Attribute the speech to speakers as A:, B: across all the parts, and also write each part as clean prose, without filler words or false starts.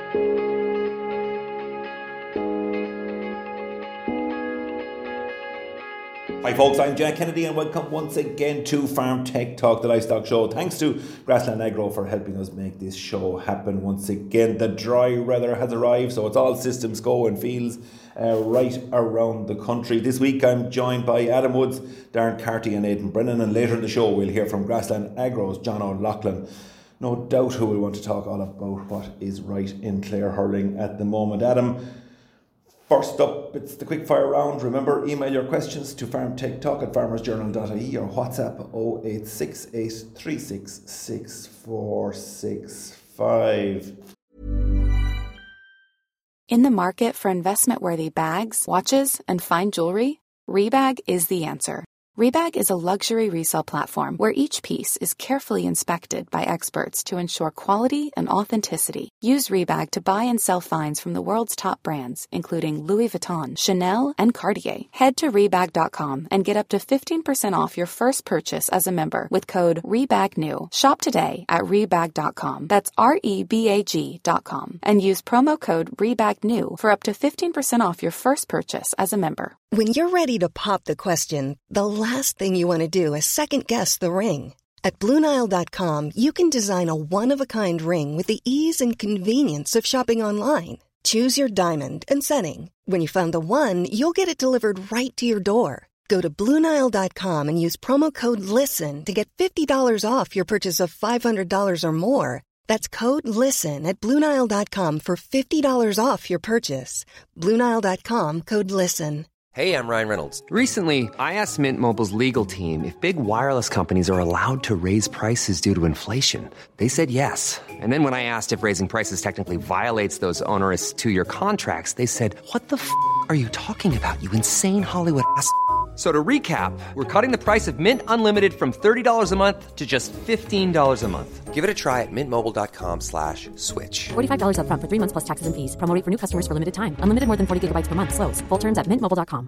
A: Hi folks, I'm Jack Kennedy and welcome once again to Farm Tech Talk, the livestock show. Thanks to Grassland Agro for helping us make this show happen once again. The dry weather has arrived, so it's all systems go in fields right around the country. This week I'm joined by Adam Woods, Darren Carty and Aidan Brennan, and later in the show we'll hear from Grassland Agro's John O'Loughlin. No doubt who will want to talk all about what is right in Clare hurling at the moment. Adam, first up, it's the quick fire round. Remember, email your questions to farmtechtalk@farmersjournal.ie or WhatsApp 0868366465.
B: In the market for investment-worthy bags, watches, and fine jewelry, Rebag is the answer. Rebag is a luxury resale platform where each piece is carefully inspected by experts to ensure quality and authenticity. Use Rebag to buy and sell finds from the world's top brands, including Louis Vuitton, Chanel, and Cartier. Head to Rebag.com and get up to 15% off your first purchase as a member with code REBAGNEW. Shop today at Rebag.com. That's REBAG.com. And use promo code REBAGNEW for up to 15% off your first purchase as a member.
C: When you're ready to pop the question, the last thing you want to do is second-guess the ring. At BlueNile.com, you can design a one-of-a-kind ring with the ease and convenience of shopping online. Choose your diamond and setting. When you find the one, you'll get it delivered right to your door. Go to BlueNile.com and use promo code LISTEN to get $50 off your purchase of $500 or more. That's code LISTEN at BlueNile.com for $50 off your purchase. BlueNile.com, code LISTEN.
D: Hey, I'm Ryan Reynolds. Recently, I asked Mint Mobile's legal team if big wireless companies are allowed to raise prices due to inflation. They said yes. And then when I asked if raising prices technically violates those onerous two-year contracts, they said, "What the f*** are you talking about, you insane Hollywood ass?" So to recap, we're cutting the price of Mint Unlimited from $30 a month to just $15 a month. Give it a try at mintmobile.com/switch.
E: $45 up front for 3 months plus taxes and fees. Promo rate for new customers for limited time. Unlimited more than 40 gigabytes per month. Slows full terms at mintmobile.com.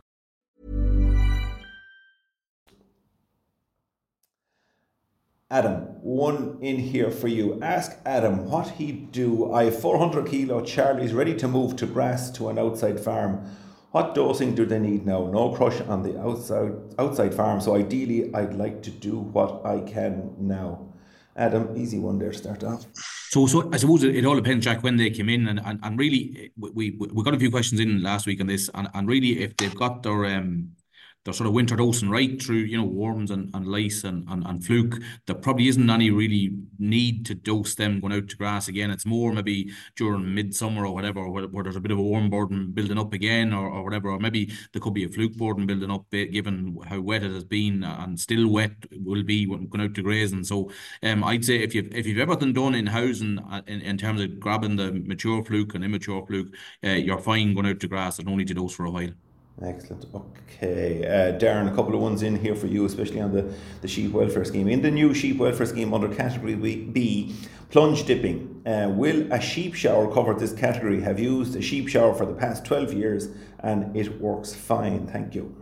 A: Adam, one in here for you. Ask Adam what he'd do. I have 400 kilo Charlies ready to move to grass to an outside farm. What dosing do they need now? No crush on the outside farm, so ideally I'd like to do what I can now. Adam, easy one there to start off.
F: So I suppose it all depends, Jack, when they came in, and really we got a few questions in last week on this, and really if they've got their sort of winter dosing right through, worms and lice and fluke, there probably isn't any really need to dose them going out to grass again. It's more maybe during midsummer or whatever, where there's a bit of a worm burden building up again or whatever, or maybe there could be a fluke burden building up given how wet it has been and still wet will be when going out to grazing. So I'd say if you've everything done in housing in terms of grabbing the mature fluke and immature fluke, you're fine going out to grass. There's no need to dose for a while.
A: Excellent. Okay. Darren, a couple of ones in here for you, especially on the sheep welfare scheme. In the new sheep welfare scheme under category B, plunge dipping, will a sheep shower cover this category? Have used a sheep shower for the past 12 years and it works fine. Thank you.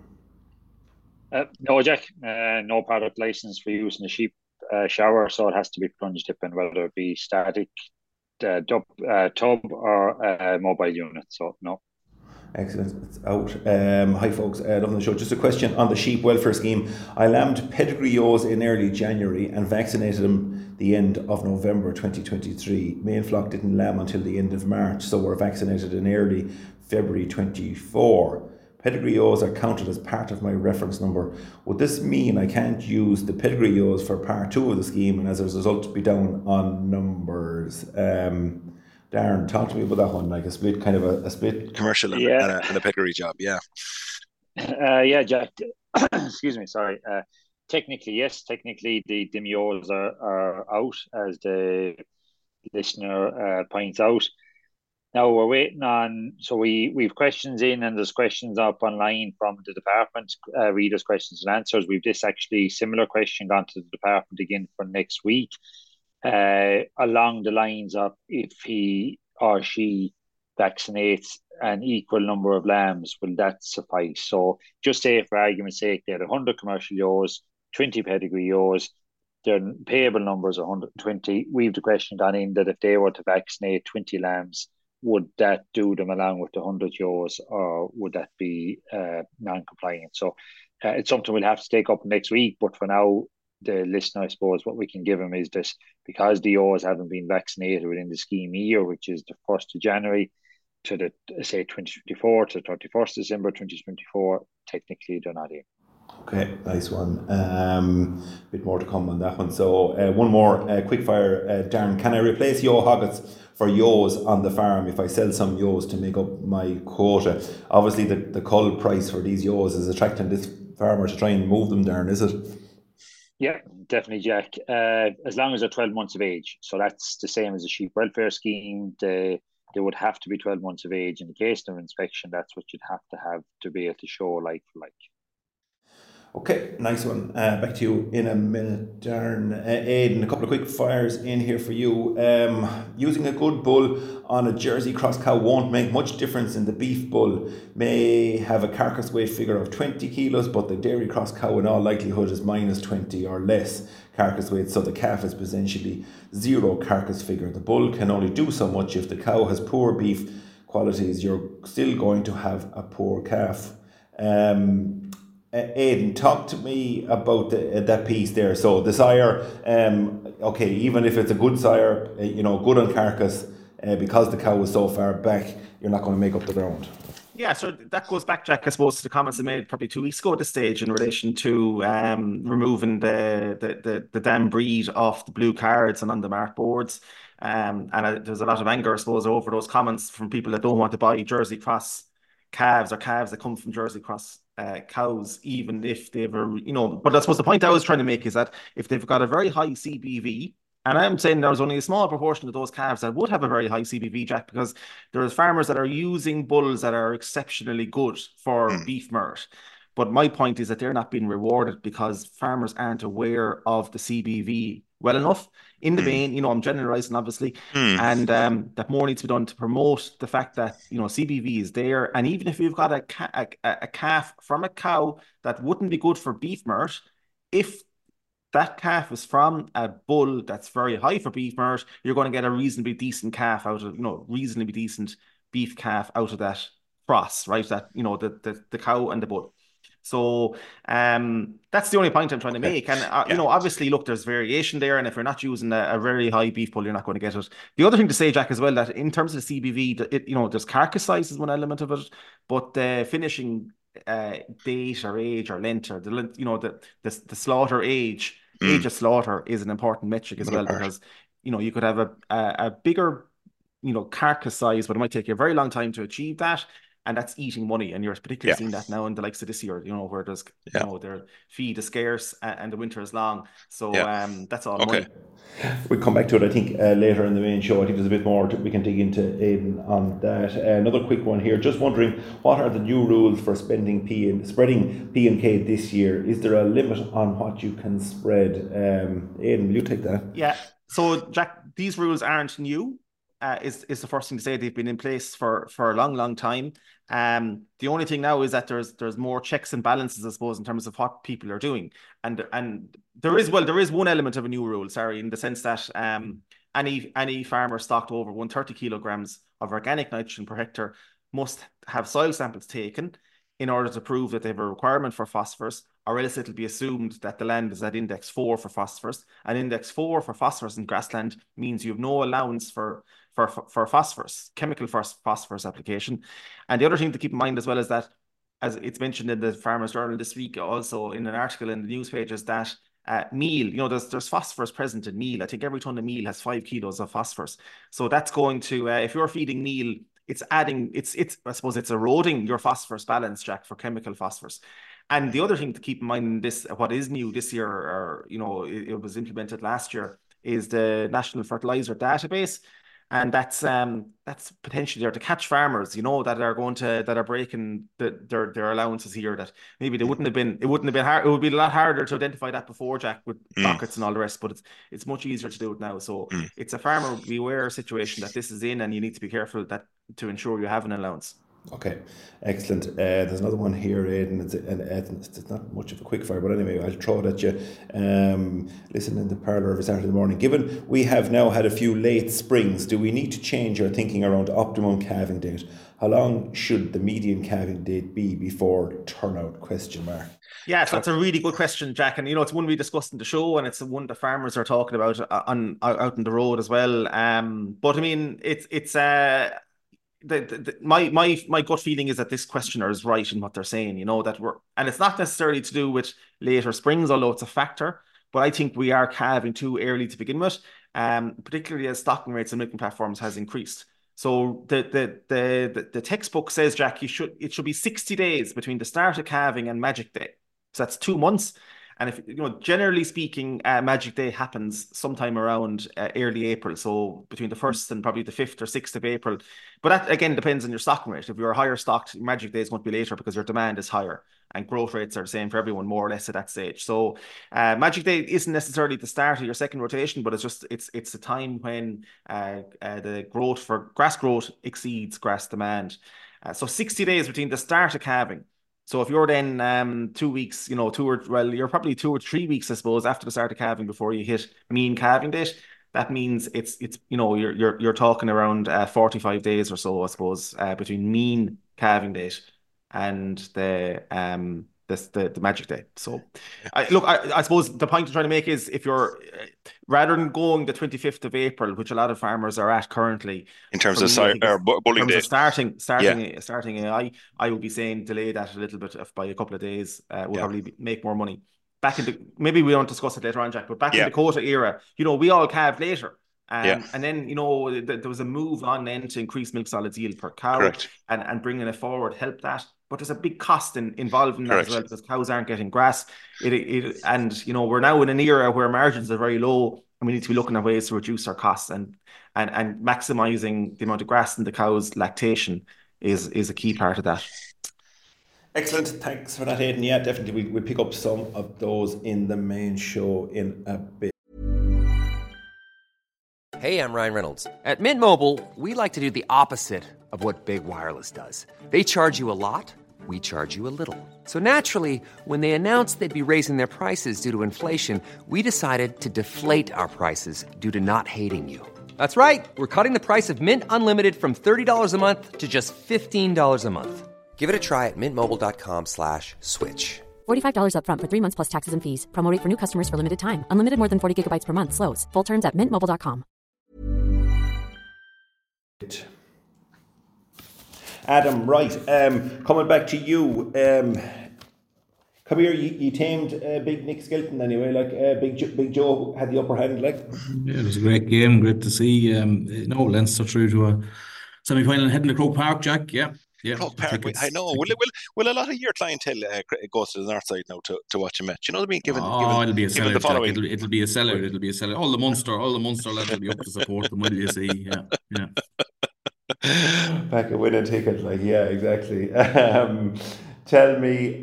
G: No, Jack. No product license for use in a sheep shower, so it has to be plunge dipping, whether it be static tub or mobile unit. So no.
A: Excellent, it's out. Hi folks, loving the show. Just a question on the sheep welfare scheme. I lambed pedigree ewes in early January and vaccinated them the end of November 2023. Main flock didn't lamb until the end of March, so were vaccinated in early February 24. Pedigree ewes are counted as part of my reference number. Would this mean I can't use the pedigree ewes for part 2 of the scheme and as a result be down on numbers? Darren, talk to me about that one, like a split
H: commercial and a pedigree job, yeah.
G: Yeah, Jack. Excuse me, sorry. Technically, yes. Technically, the demios are out, as the listener points out. Now we're waiting on. So we've questions in, and there's questions up online from the department. Readers' questions and answers. We've this actually similar question gone to the department again for next week. Along the lines of if he or she vaccinates an equal number of lambs, will that suffice? So just say, for argument's sake, they had 100 commercial ewes, 20 pedigree ewes, their payable numbers are 120. We've the question gone in that if they were to vaccinate 20 lambs, would that do them along with the 100 euros, or would that be non-compliant? So it's something we'll have to take up next week. But for now, the listener, I suppose, what we can give him is this: because the Ewes haven't been vaccinated within the scheme year, which is the 1st of January to the, say, 2024 to 31st December 2024, technically they're not in.
A: Okay, nice one. Bit more to come on that one. So one more quick fire, Darren. Can I replace Yo Hoggets for Yos on the farm if I sell some Yos to make up my quota? Obviously, the cull price for these Yos is attracting this farmer to try and move them, Darren, is it?
G: Yeah, definitely, Jack. As long as they're 12 months of age. So that's the same as the sheep welfare scheme. They would have to be 12 months of age. In the case of inspection, that's what you'd have to be able to show like for like.
A: Okay, nice one. Back to you in a minute, Darren. Aidan, a couple of quick fires in here for you. Using a good bull on a Jersey cross cow won't make much difference in the beef bull. May have a carcass weight figure of 20 kilos, but the dairy cross cow in all likelihood is minus 20 or less carcass weight, so the calf is potentially zero carcass figure. The bull can only do so much. If the cow has poor beef qualities, you're still going to have a poor calf. Aidan, talk to me about that piece there. So the sire, okay, even if it's a good sire, good on carcass, because the cow was so far back, you're not going to make up the ground.
I: Yeah, so that goes back, Jack, I suppose, to the comments I made probably 2 weeks ago at this stage in relation to removing the damn breed off the blue cards and on the mark boards. And there's a lot of anger, I suppose, over those comments from people that don't want to buy Jersey Cross calves or calves that come from Jersey Cross cows, even if they've, but I suppose the point I was trying to make is that if they've got a very high CBV, and I'm saying there's only a small proportion of those calves that would have a very high CBV, Jack, because there's farmers that are using bulls that are exceptionally good for beef meat. But my point is that they're not being rewarded because farmers aren't aware of the CBV well enough. In the vein, I'm generalizing, obviously, and that more needs to be done to promote the fact that, CBV is there. And even if you've got a calf from a cow that wouldn't be good for beef meat, if that calf is from a bull that's very high for beef meat, you're going to get a reasonably decent calf out of, reasonably decent beef calf out of that cross, right? That, the cow and the bull. So that's the only point I'm trying to make. And, obviously, look, there's variation there. And if you're not using a very high beef bull, you're not going to get it. The other thing to say, Jack, as well, that in terms of the CBV, there's carcass size is one element of it, but the finishing date or age or length, or the slaughter age of slaughter is an important metric as well, because, you could have a bigger, carcass size, but it might take you a very long time to achieve that. And that's eating money, and you're particularly seeing that now in the likes of this year, where there's, their feed is scarce and the winter is long. So that's all.
A: Okay, we'll come back to it, I think, later in the main show. I think there's a bit more we can dig into, Aidan, on that. Another quick one here. Just wondering, what are the new rules for spreading P&K this year? Is there a limit on what you can spread? Aidan, will you take that?
I: Yeah. So, Jack, these rules aren't new. Is the first thing to say. They've been in place for a long time. The only thing now is that there's more checks and balances, I suppose, in terms of what people are doing. And there is one element of a new rule, in the sense that any farmer stocked over 130 kilograms of organic nitrogen per hectare must have soil samples taken in order to prove that they have a requirement for phosphorus, or else it'll be assumed that the land is at index 4 for phosphorus. And index 4 for phosphorus in grassland means you have no allowance for phosphorus, chemical phosphorus application. And the other thing to keep in mind as well is that, as it's mentioned in the Farmers Journal this week, also in an article in the news pages, that meal, there's phosphorus present in meal. I think every ton of meal has 5 kilos of phosphorus. So that's going to, if you're feeding meal, it's adding, I suppose it's eroding your phosphorus balance, Jack, for chemical phosphorus. And the other thing to keep in mind, what is new this year, or it was implemented last year, is the National Fertilizer Database. And that's potentially there to catch farmers, that are breaking their allowances here, that maybe it wouldn't have been hard. It would be a lot harder to identify that before, Jack, with pockets and all the rest, but it's much easier to do it now. So it's a farmer beware situation that this is in, and you need to be careful to ensure you have an allowance.
A: Okay, excellent. There's another one here, Aidan. It's not much of a quick fire, but anyway, I'll throw it at you. Listen in the parlour every Saturday morning. Given we have now had a few late springs, do we need to change our thinking around optimum calving date? How long should the median calving date be before turnout? ?
I: Yeah, so that's a really good question, Jack. And, it's one we discussed in the show, and it's one the farmers are talking about out on the road as well. But I mean, it's my gut feeling is that this questioner is right in what they're saying, and it's not necessarily to do with later springs, although it's a factor, but I think we are calving too early to begin with, particularly as stocking rates and milking platforms has increased. So the textbook says, Jack, it should be 60 days between the start of calving and Magic Day. So that's 2 months. And if generally speaking, Magic Day happens sometime around early April, so between the 1st and probably the 5th or 6th of April. But that again depends on your stocking rate. If you're higher stocked, Magic Day is going to be later because your demand is higher, and growth rates are the same for everyone more or less at that stage. So Magic Day isn't necessarily the start of your second rotation, but it's a time when the growth for grass growth exceeds grass demand. So 60 days between the start of calving. So if you're then 2 weeks, you're probably 2 or 3 weeks, I suppose, after the start of calving before you hit mean calving date. That means it's you're talking around 45 days or so, I suppose, between mean calving date and the Magic Day. So, I suppose the point I'm trying to make is if you're rather than going the 25th of April, which a lot of farmers are at currently,
H: in terms of bulling day,
I: starting, I would be saying delay that a little bit by a couple of days. Will probably make more money. Maybe we don't discuss it later on, Jack, but back in the quota era, we all calved later. And then, there was a move on then to increase milk solids yield per cow. And bringing it forward helped that. But there's a big cost involved in that as well, because cows aren't getting grass. And we're now in an era where margins are very low, and we need to be looking at ways to reduce our costs and maximising the amount of grass in the cow's lactation is a key part of that.
A: Excellent. Thanks for that, Aidan. Yeah, definitely. We'll pick up some of those in the main show in a bit.
D: Hey, I'm Ryan Reynolds. At Mint Mobile, we like to do the opposite of what Big Wireless does. They charge you a lot, we charge you a little. So naturally, when they announced they'd be raising their prices due to inflation, we decided to deflate our prices due to not hating you. That's right. We're cutting the price of Mint Unlimited from $30 a month to just $15 a month. Give it a try at mintmobile.com/switch.
E: $45 up front for 3 months plus taxes and fees. Promo rate for new customers for limited time. Unlimited more than 40 gigabytes per month. Slows full terms at mintmobile.com.
A: Adam, right. Coming back to you. Come here, you tamed Big Nick Skelton anyway. Big Joe had the upper hand.
F: Yeah, it was a great game. Great to see. Leinster through to a semi-final and heading to Croke Park, Jack. Yeah.
H: Croke Park. I know. Will a lot of your clientele go to the north side now to watch a match? You know what I mean?
F: It'll be a sellout. It'll be a sellout. It'll be a sellout. All the Munster lads will be up to support them. Will you see? Yeah.
A: Back a winning ticket, exactly. Tell me,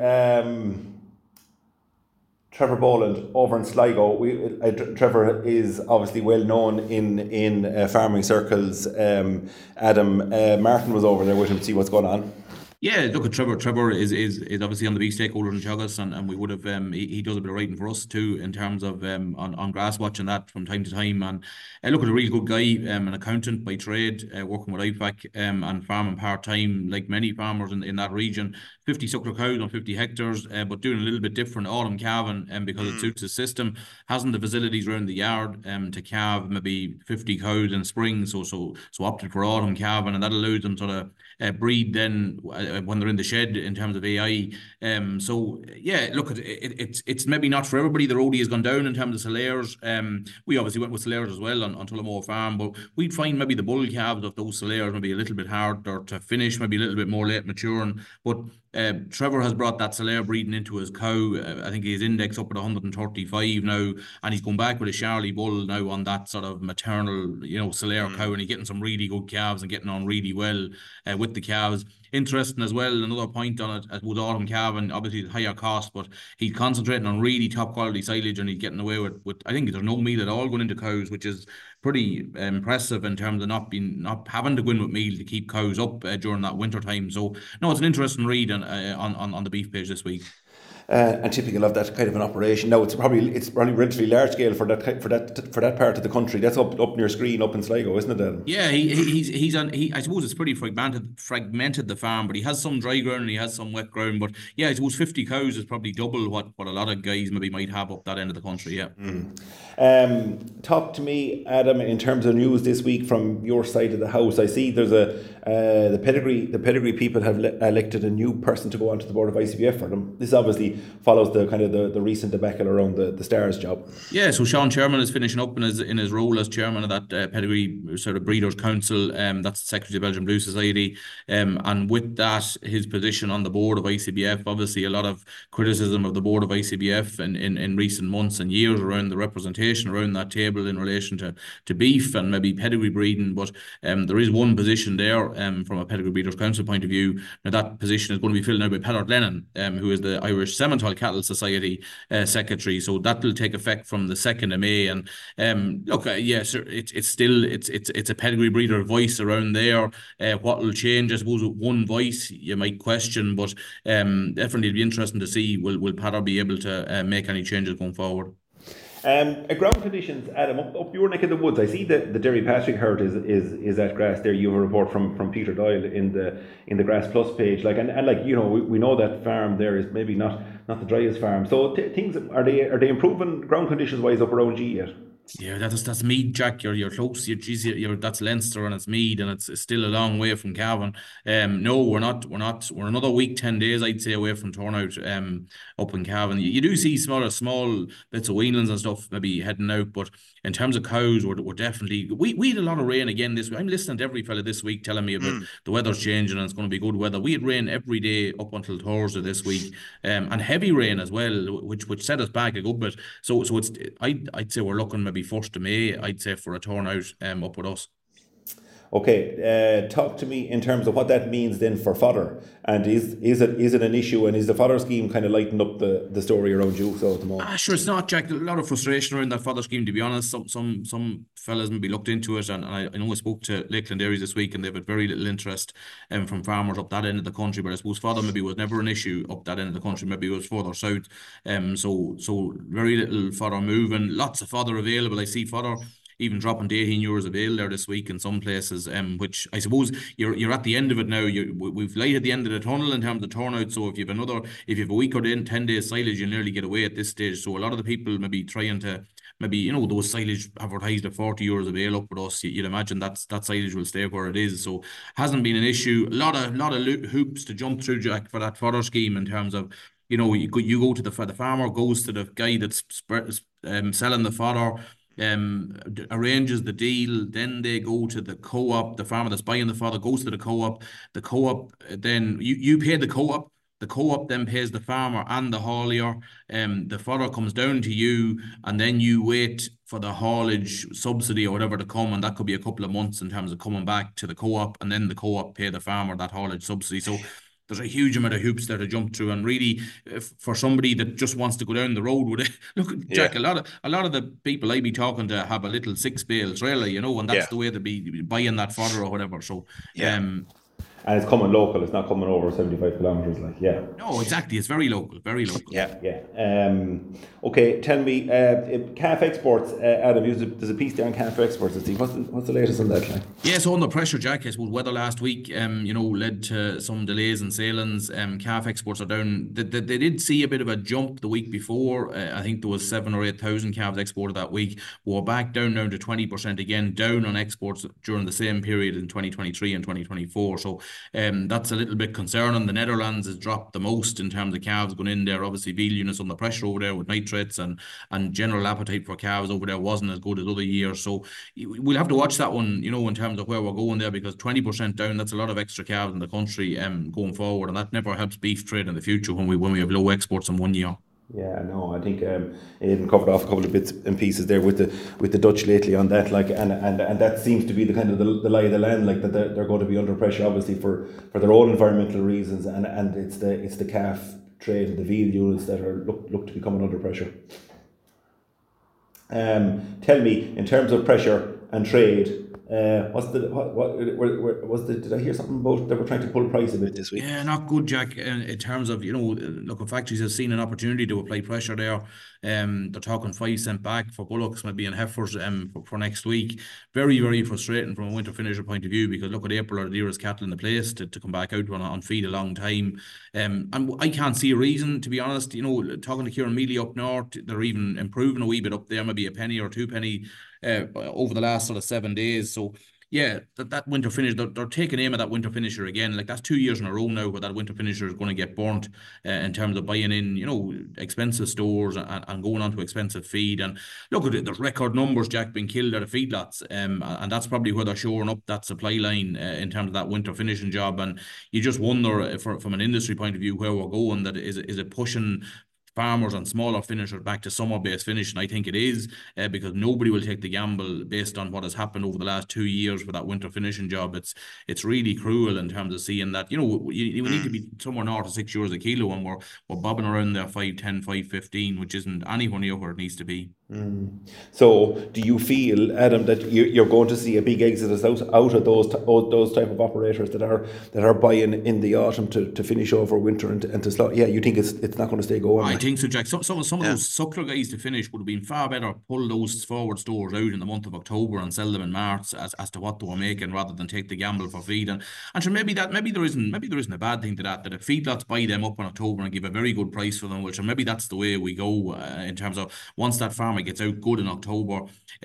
A: Trevor Boland over in Sligo. Trevor is obviously well known in farming circles. Adam Martin was over there with him to see what's going on.
F: Yeah, look at Trevor. Trevor is obviously on the big stakeholder in Teagasc, and we would have he does a bit of writing for us too in terms of on grass watching that from time to time. And look at a really good guy, an accountant by trade, working with IFAC and farming part time like many farmers in that region. 50 suckler cows on 50 hectares, but doing a little bit different autumn calving because it suits the system. Hasn't the facilities around the yard to calve maybe 50 cows in spring, so opted for autumn calving, and that allows them sort of breed then when they're in the shed in terms of AI. So yeah, look, it's maybe not for everybody. The roadie has gone down in terms of Solaires. We obviously went with Solaires as well on Tullamore Farm, but we'd find maybe the bull calves of those Solaires maybe a little bit harder to finish, maybe a little bit more late maturing. But Trevor has brought that Solaire breeding into his cow. I think his index up at 135 now, and he's gone back with a Charlie bull now on that sort of maternal, Solaire cow, and he's getting some really good calves and getting on really well with the calves. interesting as well. Another point on it with Autumn Cavan, obviously the higher cost, but he's concentrating on really top quality silage, and he's getting away with I think there's no meal at all going into cows, which is pretty impressive in terms of not having to go in with meal to keep cows up during that winter time. So no, it's an interesting read on the beef page this week.
A: And typical of that kind of an operation. Now it's probably relatively large scale for that part of the country. That's up near Screen, up in Sligo, isn't it, Adam?
F: Yeah, he's on. I suppose it's pretty fragmented the farm, but he has some dry ground and he has some wet ground. But yeah, I suppose 50 cows is probably double what a lot of guys maybe might have up that end of the country. Yeah.
A: Talk to me, Adam, in terms of news this week from your side of the house. I see there's the pedigree people have elected a new person to go onto the board of ICBF for them. This obviously follows the recent debacle around the Stars job.
F: Yeah, so Sean Sherman is finishing up in his role as chairman of that pedigree sort of breeders council. That's the secretary of Belgian Blue Society, and with that, his position on the board of ICBF. Obviously, a lot of criticism of the board of ICBF in recent months and years around the representation around that table in relation to beef and maybe pedigree breeding. But there is one position there from a pedigree breeders council point of view. Now that position is going to be filled now by Peadar Lennon, who is the Irish Simmental Cattle Society secretary. So that will take effect from the 2nd of May. And look, yes, it's still a pedigree breeder voice around there. What will change, I suppose, with one voice you might question, but definitely it'll be interesting to see will Peadar be able to make any changes going forward.
A: Ground conditions, Adam, up your neck of the woods. I see that the Derry Patrick herd is at grass there. You have a report from Peter Doyle in the Grass Plus page. We know that farm there is maybe not the driest farm. So things are they improving ground conditions wise up around G yet?
F: Yeah, that's Meath, Jack. You're close. That's Leinster and it's Meath, and it's still a long way from Cavan. No, we're not. We're another week, 10 days, I'd say, away from turnout. Up in Cavan, you do see small bits of weanlings and stuff maybe heading out, but in terms of cows, we're definitely we had a lot of rain again this week. I'm listening to every fella this week telling me about the weather's changing and it's going to be good weather. We had rain every day up until Thursday this week, and heavy rain as well, which set us back a good bit. So it's I'd say we're looking maybe 1st of May, I'd say, for a turnout up with us.
A: Okay, talk to me in terms of what that means then for fodder, and is it an issue, and is the fodder scheme kind of lighting up the story around you so at the moment?
F: Sure, it's not, Jack. A lot of frustration around that fodder scheme, to be honest. Some fellas maybe looked into it, and I know I spoke to Lakeland Dairies this week, and they've had very little interest from farmers up that end of the country. But I suppose fodder maybe was never an issue up that end of the country. Maybe it was further south. So very little fodder moving. Lots of fodder available. I see fodder even dropping to €18 a bale there this week in some places, which I suppose you're at the end of it now. We've light at the end of the tunnel in terms of turnout. So if you have a week or 10 days silage, you'll nearly get away at this stage. So a lot of the people maybe trying to those silage advertised at €40 a bale up with us. You'd imagine that silage will stay where it is. So hasn't been an issue. A lot of hoops to jump through, Jack, for that fodder scheme in terms of, you go to the farmer goes to the guy that's selling the fodder, arranges the deal, then they go to the co-op. The farmer that's buying the fodder goes to the co-op. The co-op then you pay the co-op. The co-op then pays the farmer and the haulier. The fodder comes down to you, and then you wait for the haulage subsidy or whatever to come, and that could be a couple of months in terms of coming back to the co-op, and then the co-op pay the farmer that haulage subsidy. So there's a huge amount of hoops there to jump through, and really, for somebody that just wants to go down the road with it, look, Jack, a lot of the people I be talking to have a little 6-bale trailer, and that's the way to be buying that fodder or whatever. So,
A: and it's coming local. It's not coming over 75 kilometres.
F: No, exactly. It's very local. Very local.
A: Yeah. Okay, tell me, calf exports, Adam. There's a piece there on calf exports. What's the latest on that?
F: Yeah, so under pressure, Jack. I suppose weather last week, led to some delays in sailings. Calf exports are down. They did see a bit of a jump the week before. I think there was 7,000 or 8,000 calves exported that week. We're back down now to 20% again, down on exports during the same period in 2023 and 2024. So that's a little bit concerning. The Netherlands has dropped the most in terms of calves going in there. Obviously, veal units under pressure over there with nitrates, and general appetite for calves over there wasn't as good as other years. So we'll have to watch that one, in terms of where we're going there, because 20% down, that's a lot of extra calves in the country going forward, and that never helps beef trade in the future when we have low exports in one year.
A: Yeah, no, I think Aidan covered off a couple of bits and pieces there with the Dutch lately on that, like, and that seems to be the kind of the lie of the land, like that they're going to be under pressure, obviously for their own environmental reasons, and it's the calf trade and the veal units that are look to be coming under pressure. Tell me, in terms of pressure and trade, did I hear something about they were trying to pull price a bit this week?
F: Yeah, not good, Jack. In terms of, look, factories have seen an opportunity to apply pressure there. They're talking 5 cent back for bullocks, maybe in heifers for next week. Very, very frustrating from a winter finisher point of view, because look, at April are the dearest cattle in the place to come back out on feed a long time. And I can't see a reason, to be honest. Talking to Kieran Mealy up north, they're even improving a wee bit up there, maybe a penny or 2 penny over the last sort of 7 days. So yeah, that winter finish, they're taking aim at that winter finisher again. Like, that's 2 years in a row now where that winter finisher is going to get burnt in terms of buying in, expensive stores and going on to expensive feed. And look at it, there's record numbers, Jack, being killed out of feedlots. And that's probably where they're shoring up that supply line in terms of that winter finishing job. And you just wonder, from an industry point of view, where we're going. That is it pushing farmers and smaller finishers back to summer-based finish? And I think it is, because nobody will take the gamble based on what has happened over the last 2 years with that winter finishing job. It's really cruel in terms of seeing that, we need to be somewhere north of €6 a kilo, and we're bobbing around there 5.10, 5.15, which isn't anywhere near where it needs to be.
A: So, do you feel, Adam, that you're going to see a big exodus out of those type of operators that are buying in the autumn to finish over winter and to slot? Yeah, you think it's not going to stay going?
F: I think so, Jack. Some of those suckler guys to finish would have been far better pull those forward stores out in the month of October and sell them in March as to what they were making, rather than take the gamble for feed. And sure, maybe there isn't a bad thing to that if feedlots buy them up in October and give a very good price for them. Well, sure, maybe that's the way we go in terms of once that farmer gets out good in October.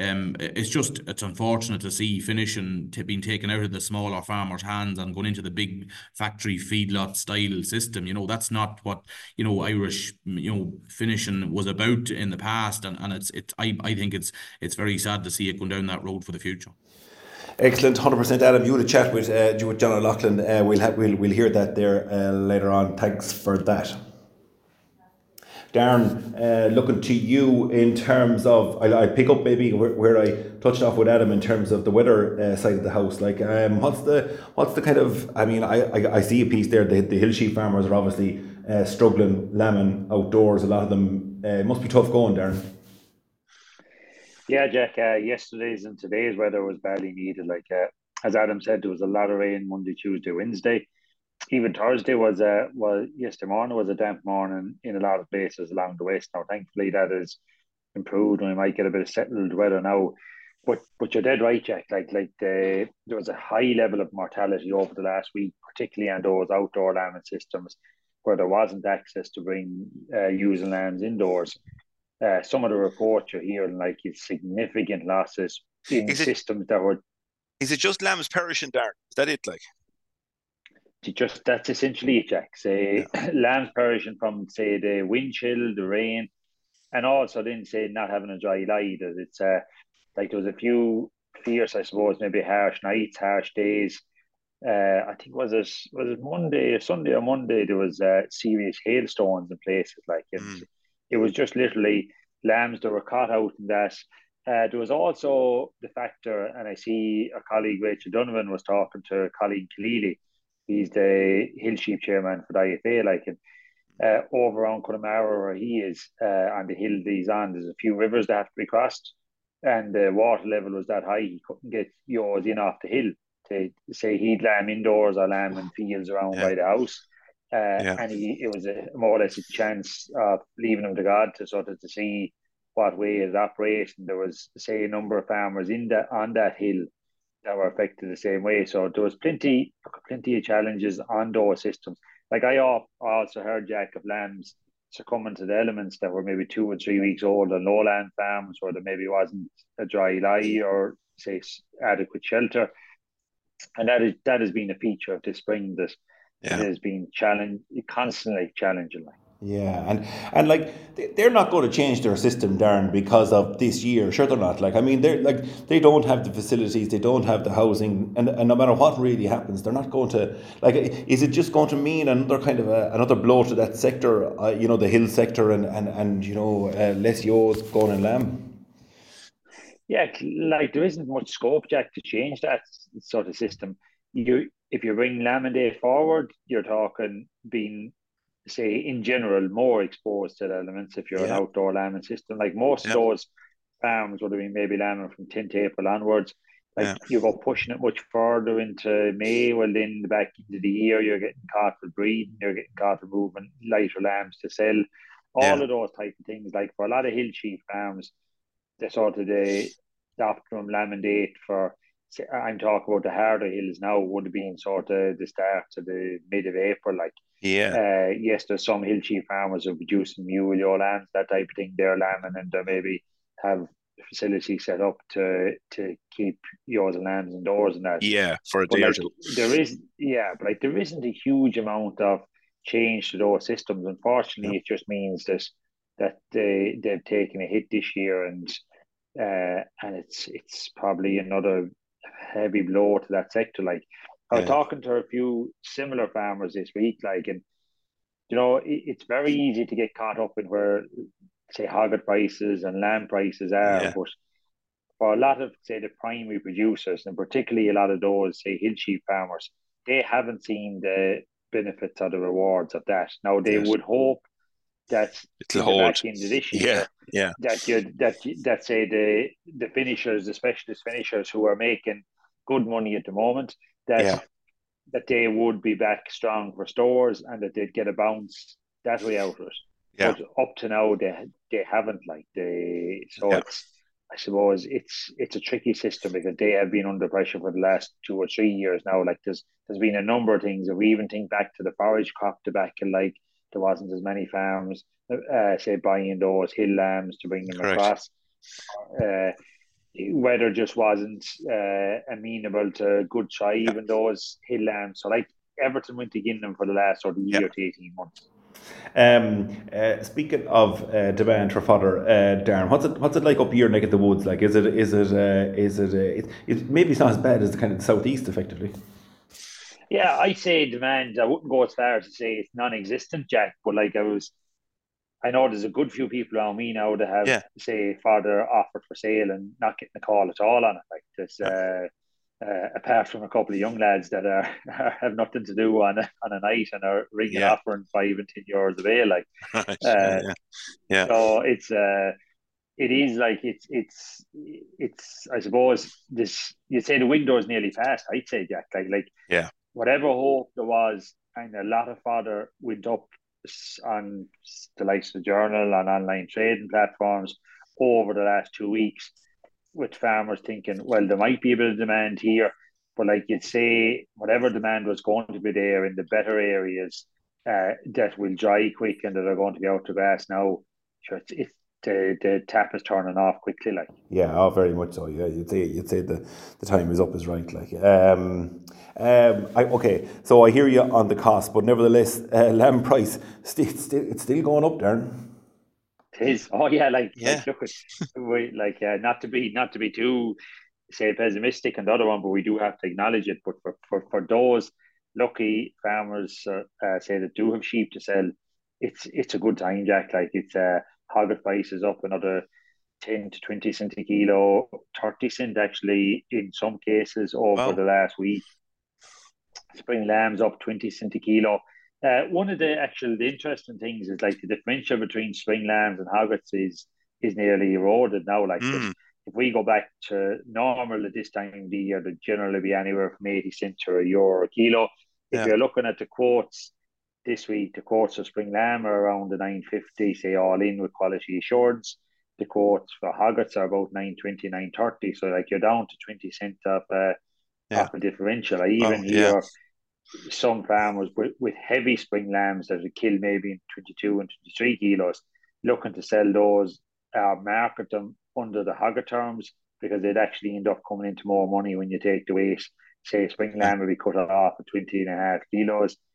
F: It's unfortunate to see finishing being taken out of the smaller farmers' hands and going into the big factory feedlot style system. That's not what Irish finishing was about in the past, and I think it's very sad to see it going down that road for the future.
A: Excellent, 100%. Adam, you had a chat with John O'Loughlin. We'll hear that there later on. Thanks for that. Darren, looking to you in terms of, I'll pick up maybe where I touched off with Adam in terms of the weather side of the house. Like, what's the kind of, I see a piece there. The hill sheep farmers are obviously struggling, lambing outdoors. A lot of them must be tough going, Darren.
G: Yeah, Jack. Yesterday's and today's weather was badly needed. Like, as Adam said, there was a lot of rain Monday, Tuesday, Wednesday. Even Thursday yesterday morning was a damp morning in a lot of places along the west. Now, thankfully, that has improved, and we might get a bit of settled weather now. But you're dead right, Jack. There was a high level of mortality over the last week, particularly on those outdoor lambing systems where there wasn't access to bring ewes and lambs indoors. Some of the reports you're hearing, like, it's significant losses in systems that were.
H: Is it just lambs perishing, Darren? Is that it? Like.
G: That's essentially it, Jack. Lambs perishing from, say, the wind chill, the rain, and also then, say, not having a dry lie. It's like there was a few fierce, I suppose, maybe harsh nights, harsh days. I think was it Monday, Sunday or Monday? There was serious hailstones in places. Like, it was just literally lambs that were caught out in that. There was also the factor, and I see a colleague, Rachel Donovan, was talking to Colleen Keeley. He's the hill sheep chairman for the IFA, like, and over on Connemara where he is, on the hill that he's on, there's a few rivers that have to be crossed, and the water level was that high he couldn't get yours in off the hill to say he'd lamb indoors or lamb in fields around by the house. And it was more or less a chance of leaving him to God to sort of to see what way it operates. And there was, say, a number of farmers on that hill that were affected the same way. So there was plenty of challenges on those systems. Like, I also heard, Jack, of lambs succumbing to the elements that were maybe 2 or 3 weeks old on lowland farms where there maybe wasn't a dry lie or, say, adequate shelter. And that has been a feature of this spring that has been constantly challenging.
A: Yeah, and like they're not going to change their system, Darren, because of this year. Sure, they're not. Like, I mean, they don't have the facilities, they don't have the housing, and no matter what really happens, they're not going to like. Is it just going to mean another kind of another blow to that sector? The hill sector, and less yos going in lamb.
G: Yeah, like there isn't much scope, Jack, to change that sort of system. If you bring lamb and day forward, you're talking being, say, in general, more exposed to the elements if you're an
H: Yeah,
G: outdoor lambing system. Like most of
H: yeah,
G: those farms would have been maybe lambing from 10th April onwards. Like
H: yeah,
G: you go pushing it much further into May, well, then the back into the year, you're getting caught with breeding, you're getting caught with moving lighter lambs to sell.
H: yeah,
G: All of those type of things. Like for a lot of hill sheep farms, the sort of the optimum lamb and date for, I'm talking about the harder hills now, would have been sort of the start to the mid of April. Like,
H: yeah,
G: yes, there's some hill sheep farmers who are producing mule lambs, that type of thing. They're lambing and they maybe have facilities set up to keep yours and lambs indoors and that.
H: yeah, for a
G: But
H: day or
G: like
H: two.
G: but like there isn't a huge amount of change to those systems.
H: No.
G: Unfortunately, it just means that they've taken a hit this year, and it's probably another heavy blow to that sector. Like I was
H: Yeah,
G: talking to a few similar farmers this week, like, and it's very easy to get caught up in where, say, hogget prices and lamb prices are,
H: yeah,
G: but for a lot of, say, the primary producers, and particularly a lot of those, say, hill sheep farmers, they haven't seen the benefits or the rewards of that. Now they
H: yes.
G: would hope that
H: It'll
G: in the
H: hold.
G: back end of this
H: Yeah,
G: year,
H: yeah,
G: that say the finishers, the specialist finishers who are making good money at the moment, that
H: yeah,
G: they would be back strong for stores and that they'd get a bounce that way out of it.
H: yeah,
G: But up to now, they haven't, like, so
H: yeah,
G: it's, I suppose it's a tricky system because they have been under pressure for the last 2 or 3 years now. Like there's been a number of things. If we even think back to the forage crop tobacco, like there wasn't as many farms, say, buying those hill lambs to bring them
H: correct.
G: across. Uh, Weather just wasn't amenable to good
H: Yeah,
G: thrive in those hill lambs. So like Everton went to them for the last sort of
H: yeah.
G: year to 18 months.
A: Speaking of demand for fodder, Darren, what's it like up your neck of the woods? Like, maybe it's not as bad as the kind of the southeast, effectively.
G: Yeah, I say demand. I wouldn't go as far as to say it's non-existent, Jack. But like I know there's a good few people around me now that have,
H: Yeah,
G: say, fodder offered for sale and not getting a call at all on it. Like this,
H: yeah.
G: apart from a couple of young lads that are have nothing to do on a night and are ringing
H: Yeah.
G: offering 5 and 10 euros a day. Like,
H: Right.
G: uh,
H: Yeah, yeah,
G: so it is like it's I suppose this, you'd say the window is nearly past. I'd say, Jack. Like
H: yeah,
G: whatever hope there was, and a lot of fodder went up on the likes of the Journal and online trading platforms over the last 2 weeks, with farmers thinking, well, there might be a bit of demand here, but like you'd say, whatever demand was going to be there in the better areas, that will dry quick and that are going to be out to grass now. Sure, it's the tap is turning off quickly, like.
A: Yeah, oh, very much so. Yeah, you'd say the time is up is right. Like, okay. So I hear you on the cost, but nevertheless, lamb price it's still going up, Darren.
G: It is. Oh yeah,
H: yeah,
G: look, not to be too, say, pessimistic and the other one, but we do have to acknowledge it. But for those lucky farmers, say, that do have sheep to sell, it's a good time, Jack. Like it's hogget price is up another 10 to 20 cent a kilo, 30 cent actually in some cases over
H: wow.
G: the last week. Spring lambs up 20 cent a kilo. One of the interesting things is like the differential between spring lambs and hoggets is nearly eroded now. Like this,
H: Mm,
G: if we go back to normal at this time of the year, they'd generally be anywhere from 80 cent to €1 a kilo. If
H: yeah,
G: you're looking at the quotes this week, the quotes for spring lamb are around the 950, say, all in with quality assurance. The quotes for hoggets are about 920, 930. So like you're down to 20 cent
H: yeah.
G: of a differential. I
H: Wow,
G: even
H: yeah,
G: hear some farmers with heavy spring lambs that would kill maybe in 22 and 23 kilos, looking to sell those, market them under the hogger terms, because they'd actually end up coming into more money when you take the weight. Say spring
H: yeah,
G: lamb would be cut off at 20 and a half kilos.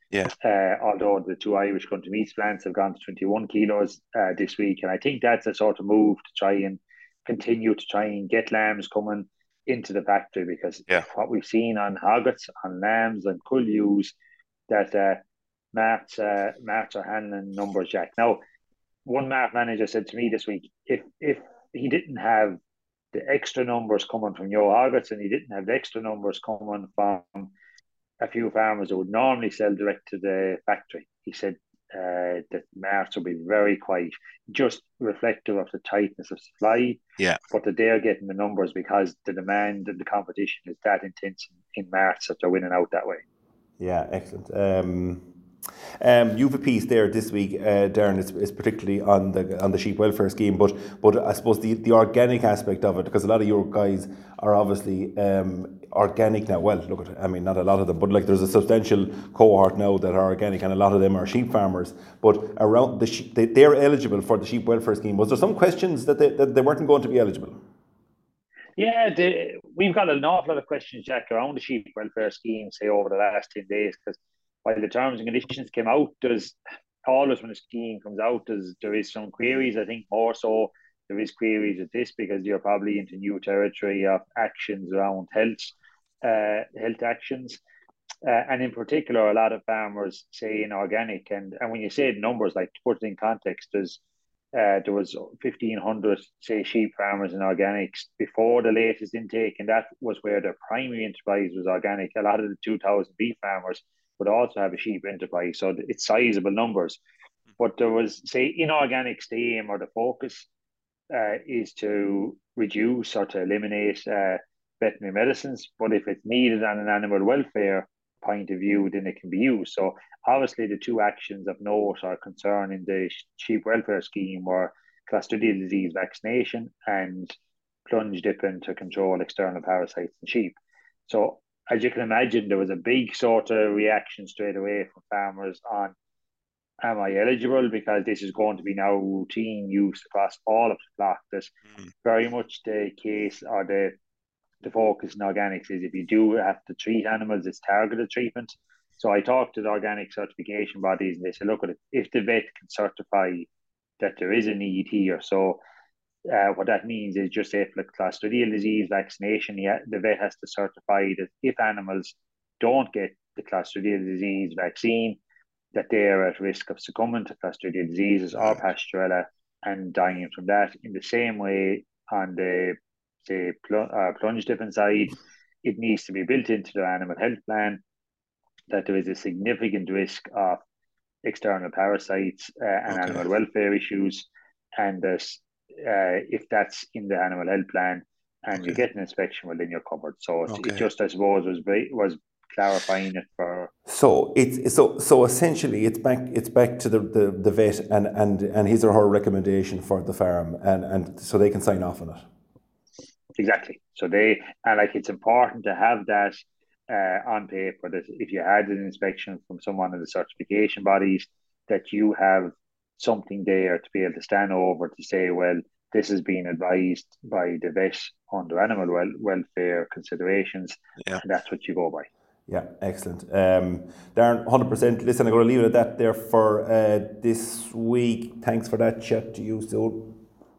H: Yeah.
G: Although the two Irish country meats plants have gone to 21 kilos this week. And I think that's a sort of move to try and continue to try and get lambs coming into the factory, because what we've seen on hoggets, on lambs and cullus, that marts are handling numbers, Jack. Now, one mart manager said to me this week, if he didn't have the extra numbers coming from your hoggets, and he didn't have the extra numbers coming from a few farmers that would normally sell direct to the factory, he said that marts will be very quiet, just reflective of the tightness of supply.
H: Yeah.
G: But that they're getting the numbers because the demand and the competition is that intense in marts that they're winning out that way.
A: Yeah, excellent. You've a piece there this week, Darren. It's particularly on the sheep welfare scheme, but I suppose the organic aspect of it, because a lot of your guys are obviously organic now. Well, look, I mean, not a lot of them, but like there's a substantial cohort now that are organic, and a lot of them are sheep farmers. But around they're eligible for the sheep welfare scheme. Was there some questions that they weren't going to be eligible?
G: Yeah, we've got an awful lot of questions, Jack, around the sheep welfare scheme, say, over the last 10 days, because while the terms and conditions came out, there's always, when a scheme comes out, there is some queries. I think more so there is queries at this, because you're probably into new territory of actions around health actions. And in particular, a lot of farmers say in organic, and when you say numbers, like to put it in context, there was 1,500, say, sheep farmers in organics before the latest intake, and that was where their primary enterprise was organic. A lot of the 2,000 beef farmers would also have a sheep enterprise, so it's sizable numbers. But there was, say, in organics, the aim or the focus is to reduce or to eliminate veterinary medicines. But if it's needed on an animal welfare point of view, then it can be used. So obviously the two actions of note or concern in the sheep welfare scheme were Clostridial disease vaccination and plunge dipping to control external parasites in sheep. So as you can imagine, there was a big sort of reaction straight away from farmers on, am I eligible? Because this is going to be now routine use across all of the flock. That's very much the case, or the focus in organics is if you do have to treat animals, it's targeted treatment. So I talked to the organic certification bodies, and they said, look, if the vet can certify that there is a need here. So what that means is, just say for Clostridial disease vaccination, the vet has to certify that if animals don't get the Clostridial disease vaccine, that they are at risk of succumbing to Clostridial diseases or Pasteurella and dying from that. In the same way, on the plunge dipping side, it needs to be built into the animal health plan that there is a significant risk of external parasites and animal welfare issues, and that if that's in the animal health plan and you get an inspection, well, then you're covered. So it just, I suppose, was clarifying it for.
A: So so essentially it's back to the vet and his or her recommendation for the farm, and so they can sign off on it.
G: Exactly. So it's important to have that on paper, that if you had an inspection from someone of the certification bodies, that you have something there to be able to stand over to say, well, this is being advised by the vet under animal welfare considerations, and that's what you go by.
A: Yeah, excellent. Darren, 100%. Listen, I'm going to leave it at that there for this week. Thanks for that. Chat to you soon.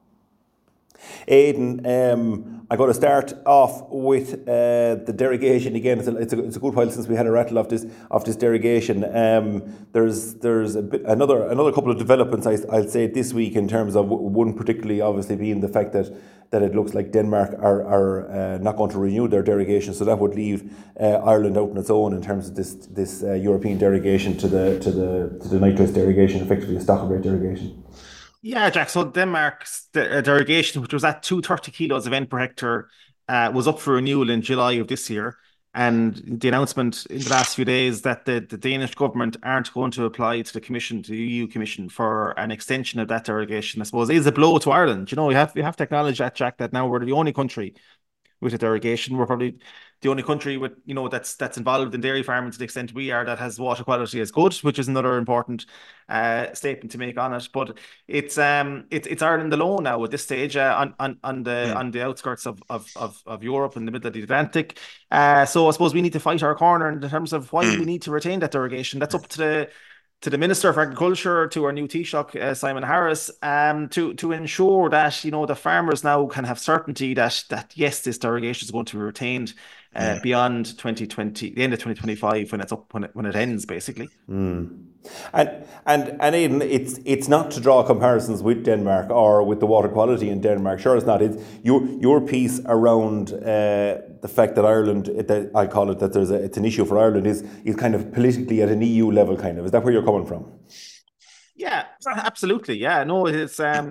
A: Aidan, I'm going to start off with the derogation again. It's a good while since we had a rattle of this derogation. There's another couple of developments I'll say this week, in terms of one particularly obviously being the fact that it looks like Denmark are not going to renew their derogation, so that would leave Ireland out on its own in terms of this European derogation to the nitrate derogation, effectively a stock rate derogation.
I: Yeah, Jack. So Denmark's derogation, which was at 230 kilos of N per hectare, was up for renewal in July of this year. And the announcement in the last few days that the Danish government aren't going to apply to the EU Commission for an extension of that derogation, I suppose, is a blow to Ireland. You know, we have to acknowledge that, Jack, that now we're the only country with a derogation. We're probably the only country with, that's involved in dairy farming to the extent we are, that has water quality as good, which is another important statement to make on it. But it's Ireland alone now at this stage, on the outskirts of Europe, in the middle of the Atlantic. So I suppose we need to fight our corner in terms of why we need to retain that derogation. That's up to the Minister for Agriculture, to our new Taoiseach, Simon Harris, to ensure that the farmers now can have certainty that yes, this derogation is going to be retained beyond 2020, the end of 2025, when it ends, basically.
A: And Aidan, it's not to draw comparisons with Denmark or with the water quality in Denmark. Sure, it's not. It's your piece around the fact that Ireland, I call it that it's an issue for Ireland, is kind of politically at an EU level, kind of. Is that where you're coming from?
I: Yeah, absolutely. Yeah, no, it's what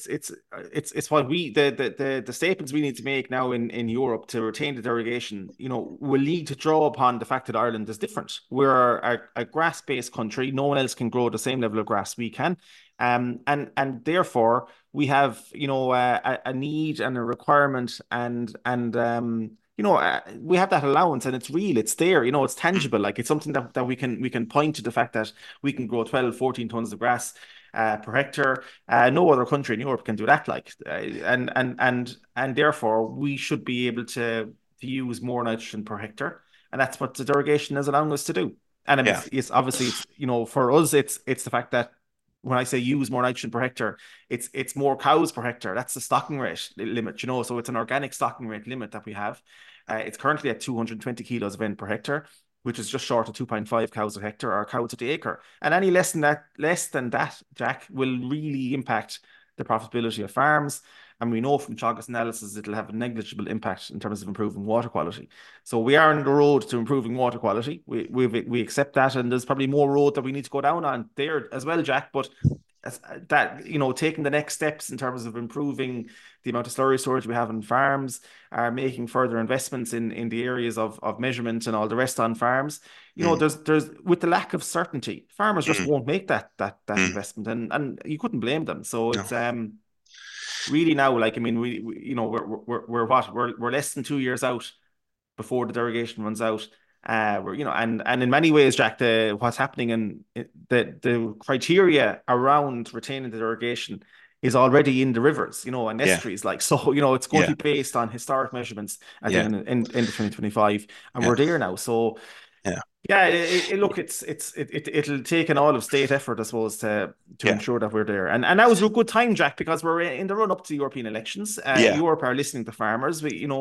I: the statements we need to make now in Europe to retain the derogation, will need to draw upon the fact that Ireland is different. We're a grass-based country. No one else can grow the same level of grass we can. And therefore we have, a need and a requirement and we have that allowance, and it's real, it's there, it's tangible. Like, it's something that we can point to the fact that we can grow 12, 14 tons of grass per hectare. No other country in Europe can do that. And therefore we should be able to use more nitrogen per hectare, and that's what the derogation is allowing us to do. And it's obviously, for us, it's the fact that when I say use more nitrogen per hectare, it's more cows per hectare. That's the stocking rate limit, so it's an organic stocking rate limit that we have. It's currently at 220 kilos of N per hectare, which is just short of 2.5 cows a hectare, or cows at the acre. And any less than that, Jack, will really impact the profitability of farms. And we know from Teagasc analysis it'll have a negligible impact in terms of improving water quality. So we are on the road to improving water quality. We accept that, and there's probably more road that we need to go down on there as well, Jack. But that, taking the next steps in terms of improving the amount of slurry storage we have on farms, making further investments in the areas of measurement and all the rest on farms. There's with the lack of certainty, farmers just won't make that investment, and you couldn't blame them. So it's really now, we're less than 2 years out before the derogation runs out. And in many ways, Jack, what's happening in the criteria around retaining the derogation is already in the rivers, and estuaries. It's going to be based on historic measurements at the end of 2025, and we're there now. So look, it'll take an all of state effort, I suppose, to ensure that we're there. And that was a good time, Jack, because we're in the run up to European elections. Europe are listening to farmers,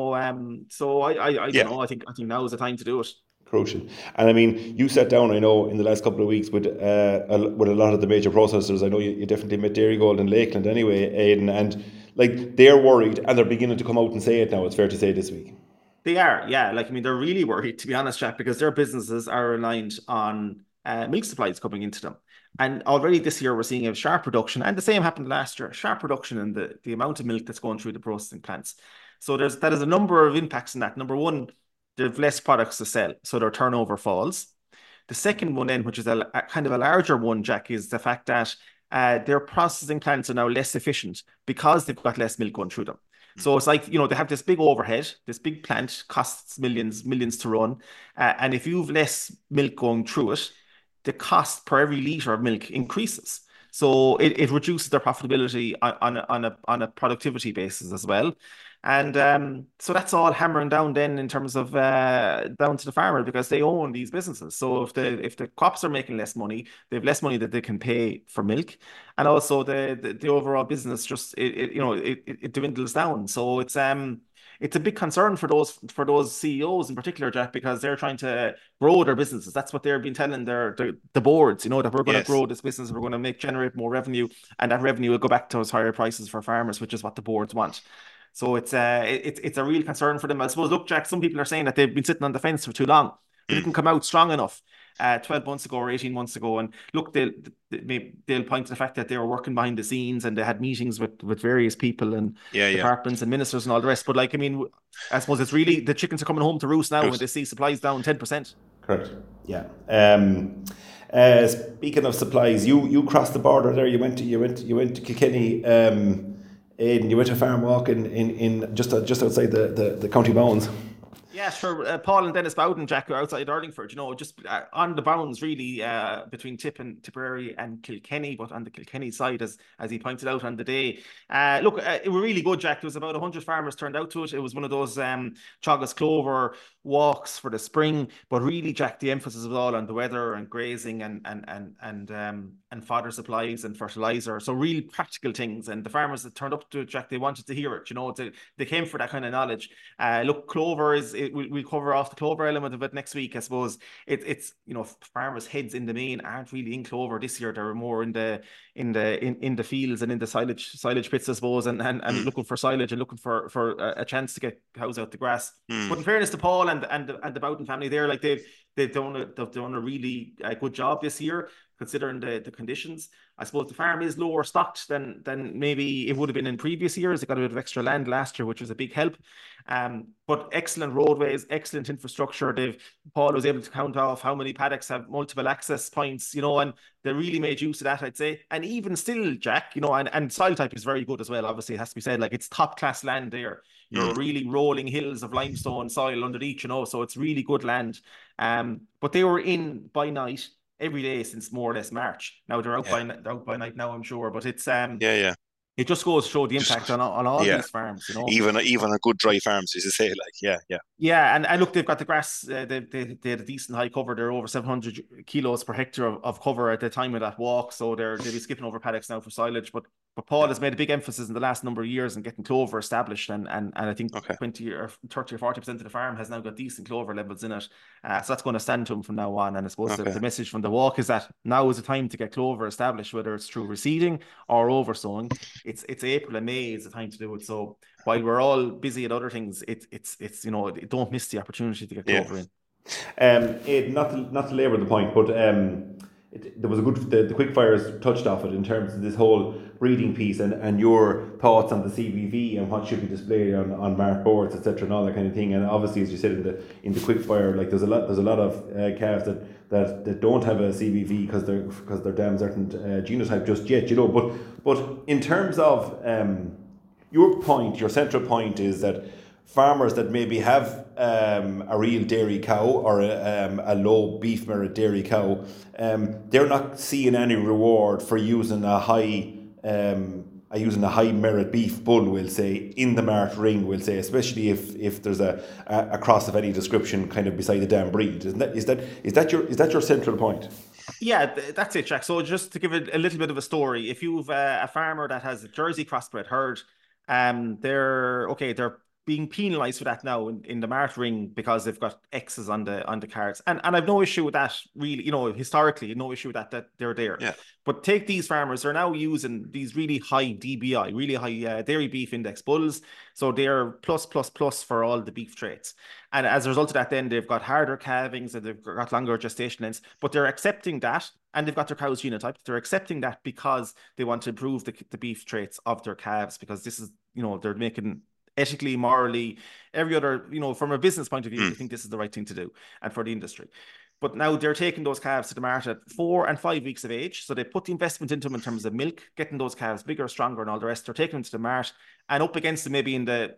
I: so I think now is the time to do it.
A: Crucial. And I mean, you sat down, I know, in the last couple of weeks with a lot of the major processors. I know you definitely met Dairygold and Lakeland anyway, Aidan, and they're worried, and they're beginning to come out and say it now, it's fair to say, this week.
I: They are, yeah. They're really worried, to be honest, Jack, because their businesses are reliant on milk supplies coming into them. And already this year we're seeing a sharp reduction, and the same happened last year, sharp reduction in the amount of milk that's going through the processing plants. So that is a number of impacts in that. Number one, they have less products to sell, so their turnover falls. The second one then, which is a kind of a larger one, Jack, is the fact that their processing plants are now less efficient because they've got less milk going through them. So it's like, they have this big overhead, this big plant costs millions to run. And if you've less milk going through it, the cost per every litre of milk increases. So it reduces their profitability on a productivity basis as well. And so that's all hammering down then in terms of down to the farmer, because they own these businesses. So if the crops are making less money, they have less money that they can pay for milk, and also the overall business just it dwindles down. So it's a big concern for those CEOs in particular, Jack, because they're trying to grow their businesses. That's what they've been telling the boards, that we're going to grow this business, we're going to generate more revenue, and that revenue will go back to those higher prices for farmers, which is what the boards want. So it's a real concern for them. I suppose, look, Jack, some people are saying that they've been sitting on the fence for too long. They didn't come out strong enough 12 months ago or 18 months ago. And look, they'll point to the fact that they were working behind the scenes and they had meetings with various people and departments and ministers and all the rest. But I suppose it's really the chickens are coming home to roost now when they see supplies down 10%.
A: Correct. Yeah. Speaking of supplies, you crossed the border there. You went to Kilkenny. Aidan, you went to a farm walk in just outside the county bounds.
I: Yeah, sure. Paul and Dennis Bowden, Jack, are outside Ardingford, just on the bounds, really, between Tipperary and Kilkenny, but on the Kilkenny side, as he pointed out on the day. Look, it was really good, Jack. There was about 100 farmers turned out to it. It was one of those Teagasc Clover walks for the spring, but really, Jack, the emphasis was all on the weather and grazing and fodder supplies and fertilizer. So real practical things. And the farmers that turned up to it, Jack, they wanted to hear it. They came for that kind of knowledge. Look, clover is. We'll cover off the clover element of it next week. I suppose it's farmers' heads in the main aren't really in clover this year. They're more in the fields and in the silage pits, I suppose, and looking for silage and looking for a chance to get cows out the grass. But in fairness to Paul and the Bowden family, they've done a really good job this year, considering the conditions. I suppose the farm is lower stocked than maybe it would have been in previous years. They got a bit of extra land last year, which was a big help. But excellent roadways, excellent infrastructure. Paul was able to count off how many paddocks have multiple access points, and they really made use of that, I'd say. And even still, Jack, and soil type is very good as well. Obviously, it has to be said, like, it's top class land there. You're really rolling hills of limestone soil underneath, so it's really good land. But they were in by night every day since more or less March. Now they're out by night now, I'm sure, but it's it just goes to show the impact on all these farms,
H: Even a good dry farms, as you say,
I: Yeah, and look, they've got the grass. They had a decent high cover. They're over 700 kilos per hectare of cover at the time of that walk, so they'll be skipping over paddocks now for silage. But Paul has made a big emphasis in the last number of years in getting clover established, and I think 20 or 30 or 40% of the farm has now got decent clover levels in it. So that's going to stand to him from now on. And I suppose the message from the walk is that now is the time to get clover established, whether it's through reseeding or oversowing. It's April and May is the time to do it. So while we're all busy at other things, it's don't miss the opportunity to get clover in.
A: Not to labour the point, but there was a good the quickfires touched off it in terms of this whole breeding piece and your thoughts on the CBV and what should be displayed on marked boards, etc., and all that kind of thing. And obviously, as you said in the quickfire, like there's a lot of calves that don't have a CBV because their dams aren't genotype just yet, But in terms of your central point is that farmers that maybe have a real dairy cow or a low beef merit dairy cow, they're not seeing any reward for using a high merit beef bull, we'll say, in the mart ring, we'll say, especially if there's a cross of any description kind of beside the damn breed. Is that your central point?
I: Yeah, that's it, Jack. So just to give it a little bit of a story, if you've a farmer that has a Jersey crossbred herd, they're being penalised for that now in the mart ring because they've got X's on the cards, and I've no issue with that, really. Historically, no issue with that they're there.
H: Yeah.
I: But take these farmers; they're now using these really high DBI, really high dairy beef index bulls, so they're plus for all the beef traits. And as a result of that, then they've got harder calvings and they've got longer gestation lengths. But they're accepting that, and they've got their cows genotyped. They're accepting that because they want to improve the beef traits of their calves, because this is, they're making ethically, morally, every other, from a business point of view, I think this is the right thing to do, and for the industry. But now they're taking those calves to the market at 4 and 5 weeks of age. So they put the investment into them in terms of milk, getting those calves bigger, stronger, and all the rest. They're taking them to the mart, and up against them, maybe in the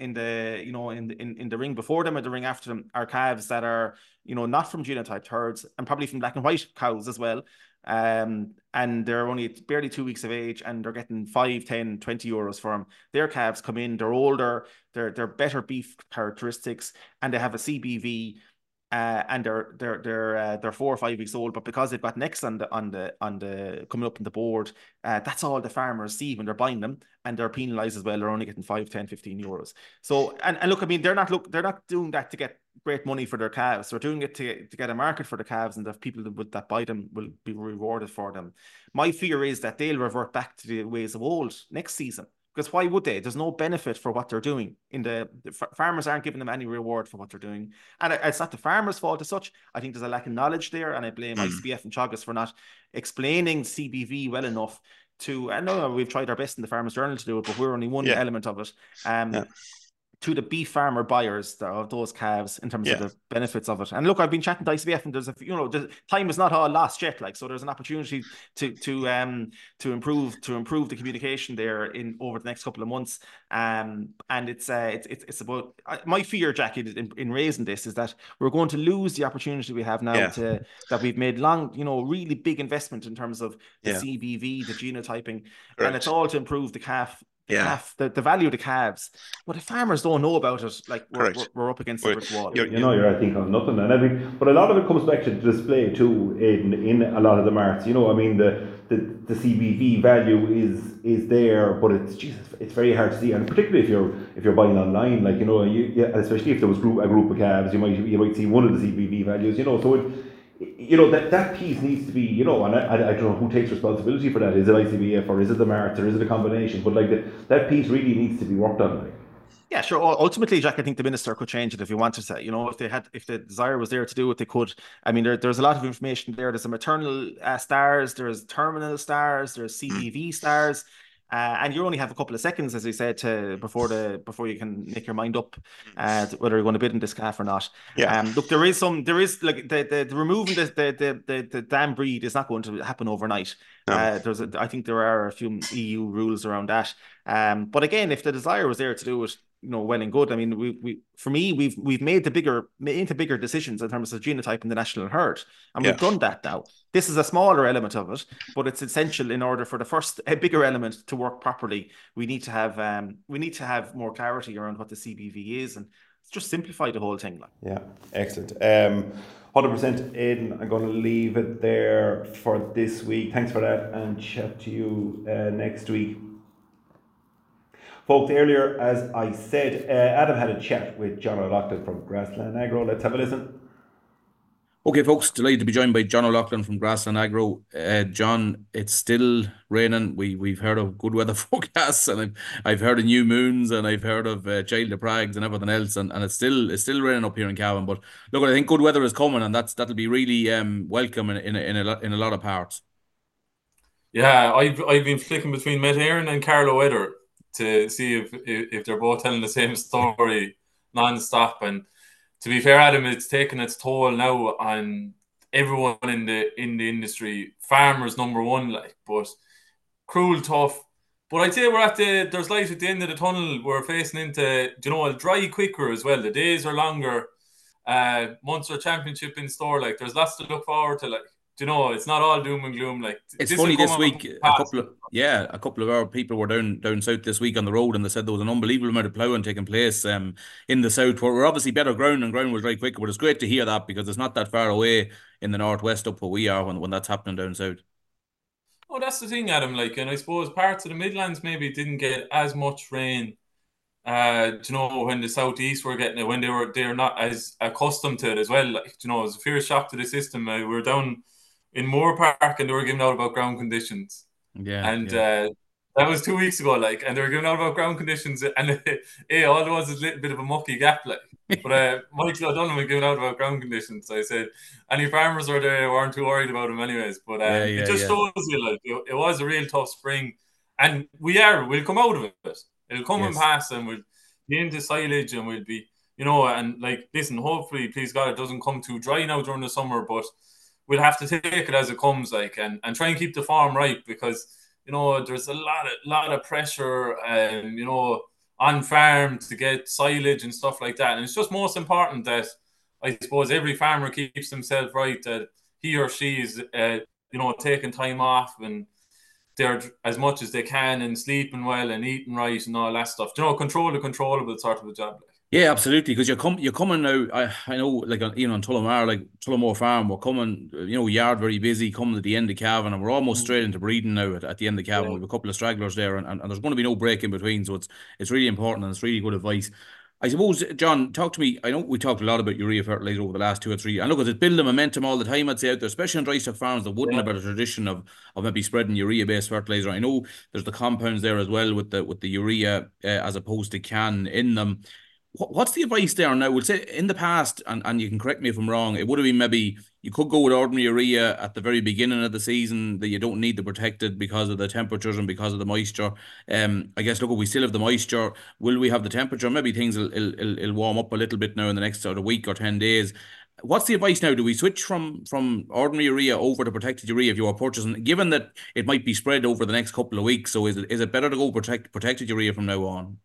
I: ring before them or the ring after them, are calves that are, not from genotyped herds, and probably from black and white cows as well. And they're only barely 2 weeks of age, and they're getting 5, 10, 20 euros for them. Their calves come in, they're older, they're better beef characteristics, and they have a CBV, and they're 4 or 5 weeks old. But because they've got next on the coming up on the board, that's all the farmers see when they're buying them, and they're penalised as well. They're only getting 5, 10, 15 euros. So and look, I mean, they're not doing that to get great money for their calves. They're doing it to get a market for the calves, and the people that buy them will be rewarded for them. My fear is that they'll revert back to the ways of old next season. Because why would they? There's no benefit for what they're doing. The farmers aren't giving them any reward for what they're doing. And it's not the farmers' fault as such. I think there's a lack of knowledge there, and I blame ICBF and Teagasc for not explaining CBV well enough to... I know we've tried our best in the Farmers Journal to do it, but we're only one element of it. to the beef farmer buyers of those calves in terms of the benefits of it. And look, I've been chatting to ICBF, and there's the time is not all lost yet. Like, so there's an opportunity to improve the communication there over the next couple of months. And it's about my fear, Jack, in raising this is that we're going to lose the opportunity we have now that we've made really big investment in terms of the CBV, the genotyping, and it's all to improve the calf. The value of the calves, but if farmers don't know about it, like we're up against the brick wall.
A: You're I think on nothing, and everything. But a lot of it comes back to display too in a lot of the marts. I mean the CBV value is there, but it's very hard to see, and particularly if you're buying online, like especially if there was a group of calves, you might see one of the CBV values. So that piece needs to be, and I don't know who takes responsibility for that. Is it ICBF or is it the marts or is it a combination? But that piece really needs to be worked on.
I: Yeah, sure. Ultimately, Jack, I think the minister could change it if he wanted to. If the desire was there to do it, they could. I mean, there's a lot of information there. There's a maternal stars, there's terminal stars, there's CBV stars. And you only have a couple of seconds, as I said, before you can make your mind up whether you're going to bid in this calf or not. Look, there is like the removing the dam breed is not going to happen overnight. No. I think there are a few EU rules around that. But again, if the desire was there to do it, well and good. I mean, we've made bigger decisions in terms of genotype in the national herd, and we've done that now. This is a smaller element of it, but it's essential in order for a bigger element to work properly. We need to have more clarity around what the CBV is, and just simplify the whole thing.
A: Yeah, excellent. 100% Aidan, I'm going to leave it there for this week. Thanks for that, and chat to you next week. Folks, earlier, as I said, Adam had a chat with John O'Loughlin from Grassland Agro. Let's have a listen.
F: Okay, folks, delighted to be joined by John O'Loughlin from Grassland Agro. John, it's still raining. We've heard of good weather forecasts, and I've heard of new moons, and I've heard of Child of Pragues and everything else, and it's still raining up here in Cavan. But look, I think good weather is coming, and that'll be really welcome in a lot of parts.
J: Yeah, I've been flicking between Met Éireann and Carlow Weather to see if they're both telling the same story non-stop. And to be fair, Adam, it's taken its toll now on everyone in the industry. Farmers number one, but cruel tough. But I'd say there's light at the end of the tunnel. We're facing into, it'll dry quicker as well. The days are longer. Munster Championship in store. There's lots to look forward to. It's not all doom and gloom.
F: It's funny this week. A couple of our people were down south this week on the road, and they said there was an unbelievable amount of ploughing taking place in the south, where we're obviously better ground, and ground will dry quicker. But it's great to hear that, because it's not that far away in the northwest up where we are when that's happening down south.
J: Oh, that's the thing, Adam. And I suppose parts of the Midlands maybe didn't get as much rain. When the southeast were getting it, when they're not as accustomed to it as well. It was a fierce shock to the system. We were down in Moore Park, and they were giving out about ground conditions. That was 2 weeks ago, and they were giving out about ground conditions, and all there was a little bit of a mucky gap, But Michael O'Donovan was giving out about ground conditions. So I said, any farmers were there weren't too worried about them anyways. But it just shows you, it was a real tough spring, and we'll come out of it. It'll come and pass, and we'll be into silage, and we'll be, listen, hopefully, please God, it doesn't come too dry now during the summer, but we'll have to take it as it comes, and try and keep the farm right, because there's a lot of pressure, on farm to get silage and stuff like that, and it's just most important that I suppose every farmer keeps himself right, that he or she is taking time off, and they're as much as they can, and sleeping well and eating right and all that stuff. Control the controllable sort of a job.
F: Yeah, absolutely. Because you're coming now. I know, on Tullamore, Tullamore Farm, we're coming. Yard very busy, coming at the end of Cavan, and we're almost straight into breeding now at the end of Cavan. We have a couple of stragglers there, and there's going to be no break in between. So it's really important, and it's really good advice. I suppose, John, talk to me. I know we talked a lot about urea fertilizer over the last 2 or 3. And look, it's building momentum all the time, I'd say, out there, especially on dry stock farms that wouldn't have a tradition of maybe spreading urea-based fertilizer. I know there's the compounds there as well with the urea as opposed to CAN in them. What's the advice there now? We'll say in the past, and you can correct me if I'm wrong, it would have been maybe you could go with ordinary urea at the very beginning of the season, that you don't need the protected because of the temperatures and because of the moisture. I guess, look, we still have the moisture. Will we have the temperature? Maybe things will warm up a little bit now in the next sort of week or 10 days. What's the advice now? Do we switch from ordinary urea over to protected urea if you are purchasing, given that it might be spread over the next couple of weeks? So is it better to go protected urea from now on?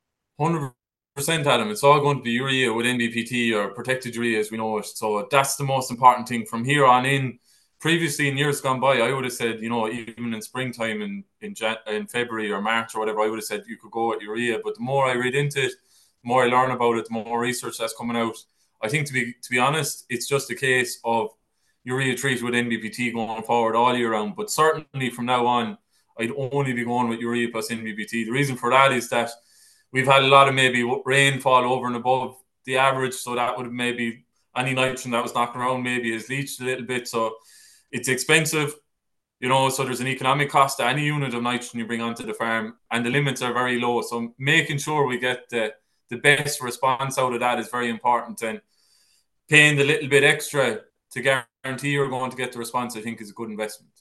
J: 100%, Adam. It's all going to be urea with NBPT or protected urea as we know it. So that's the most important thing from here on in. Previously, in years gone by, I would have said, even in springtime in February or March or whatever, I would have said you could go with urea. But the more I read into it, the more I learn about it, the more research that's coming out. I think to be honest, it's just a case of urea treated with NBPT going forward all year round. But certainly from now on, I'd only be going with urea plus NBPT. The reason for that is that we've had a lot of maybe rainfall over and above the average, so that would have maybe any nitrogen that was knocking around maybe has leached a little bit. So it's expensive, so there's an economic cost to any unit of nitrogen you bring onto the farm, and the limits are very low. So making sure we get the best response out of that is very important, and paying the little bit extra to guarantee you're going to get the response, I think, is a good investment.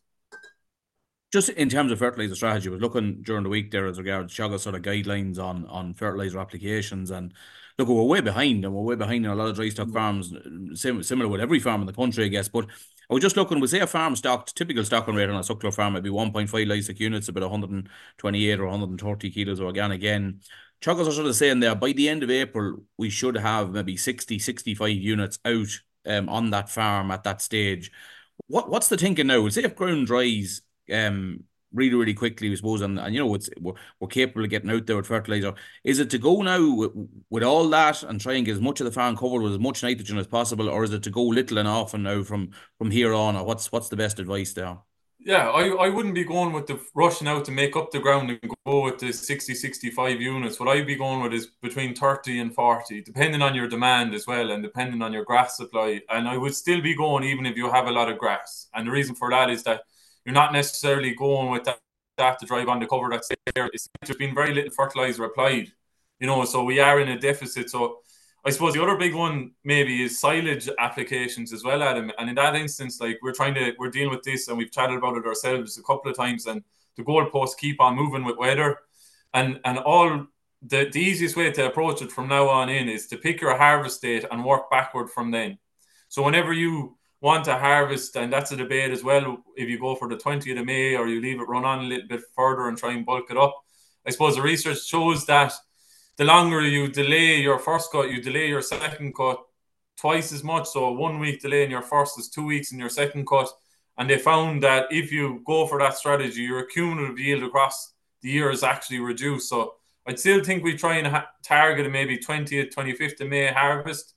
F: Just in terms of fertilizer strategy, I was looking during the week there as regards Teagasc sort of guidelines on fertilizer applications, and look, we're way behind, and we're way behind in a lot of dry stock farms, similar with every farm in the country, I guess. But I was just looking, we say a farm stocked, typical stocking rate on a suckler farm might be 1.5 livestock units, about 128 or 130 kilos of organic N. Teagasc are sort of saying there, by the end of April, we should have maybe 60, 65 units out on that farm at that stage. What's the thinking now? We'll say if ground dries really, really quickly, I suppose, and we're capable of getting out there with fertilizer. Is it to go now with all that and try and get as much of the farm covered with as much nitrogen as possible, or is it to go little and often now from here on, or what's the best advice there?
J: Yeah, I wouldn't be going with the rushing out to make up the ground and go with the 60, 65 units. What I'd be going with is between 30 and 40, depending on your demand as well and depending on your grass supply. And I would still be going even if you have a lot of grass. And the reason for that is that you're not necessarily going with that to drive on the cover that's there. There's been very little fertilizer applied, so we are in a deficit. So I suppose the other big one maybe is silage applications as well, Adam. And in that instance, like we're dealing with this, and we've chatted about it ourselves a couple of times, and the goalposts keep on moving with weather. And all the easiest way to approach it from now on in is to pick your harvest date and work backward from then. So whenever you want to harvest, and that's a debate as well, if you go for the 20th of May or you leave it run on a little bit further and try and bulk it up. I suppose the research shows that the longer you delay your first cut, you delay your second cut twice as much. So 1 week delay in your first is 2 weeks in your second cut. And they found that if you go for that strategy, your cumulative yield across the year is actually reduced. So I'd still think we try and target a maybe 20th, 25th of May harvest.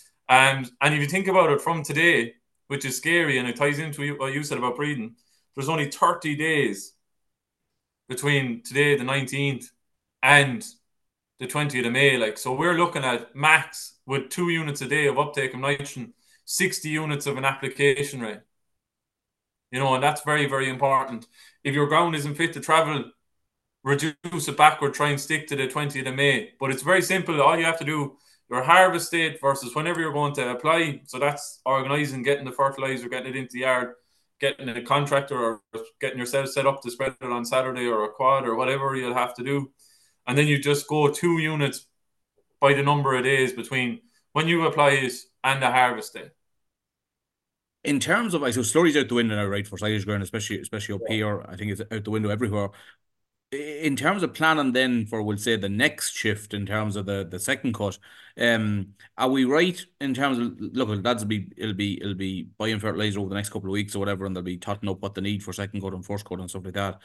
J: And if you think about it from today, which is scary, and it ties into what you said about breeding, there's only 30 days between today, the 19th, and the 20th of May. So we're looking at max with 2 units a day of uptake of nitrogen, 60 units of an application rate. And that's very, very important. If your ground isn't fit to travel, reduce it backward, try and stick to the 20th of May. But it's very simple. All you have to do, your harvest date versus whenever you're going to apply. So that's organising, getting the fertilizer, getting it into the yard, getting a contractor or getting yourself set up to spread it on Saturday or a quad or whatever you'll have to do. And then you just go 2 units by the number of days between when you apply it and the harvest day.
F: In terms of, so slurry's out the window now, right, for silage ground, especially up here. I think it's out the window everywhere. In terms of planning then for, we'll say, the next shift in terms of the second cut, are we right in terms of, look, it'll be buying fertilizer over the next couple of weeks or whatever, and they'll be totting up what they need for second cut and first cut and stuff like that.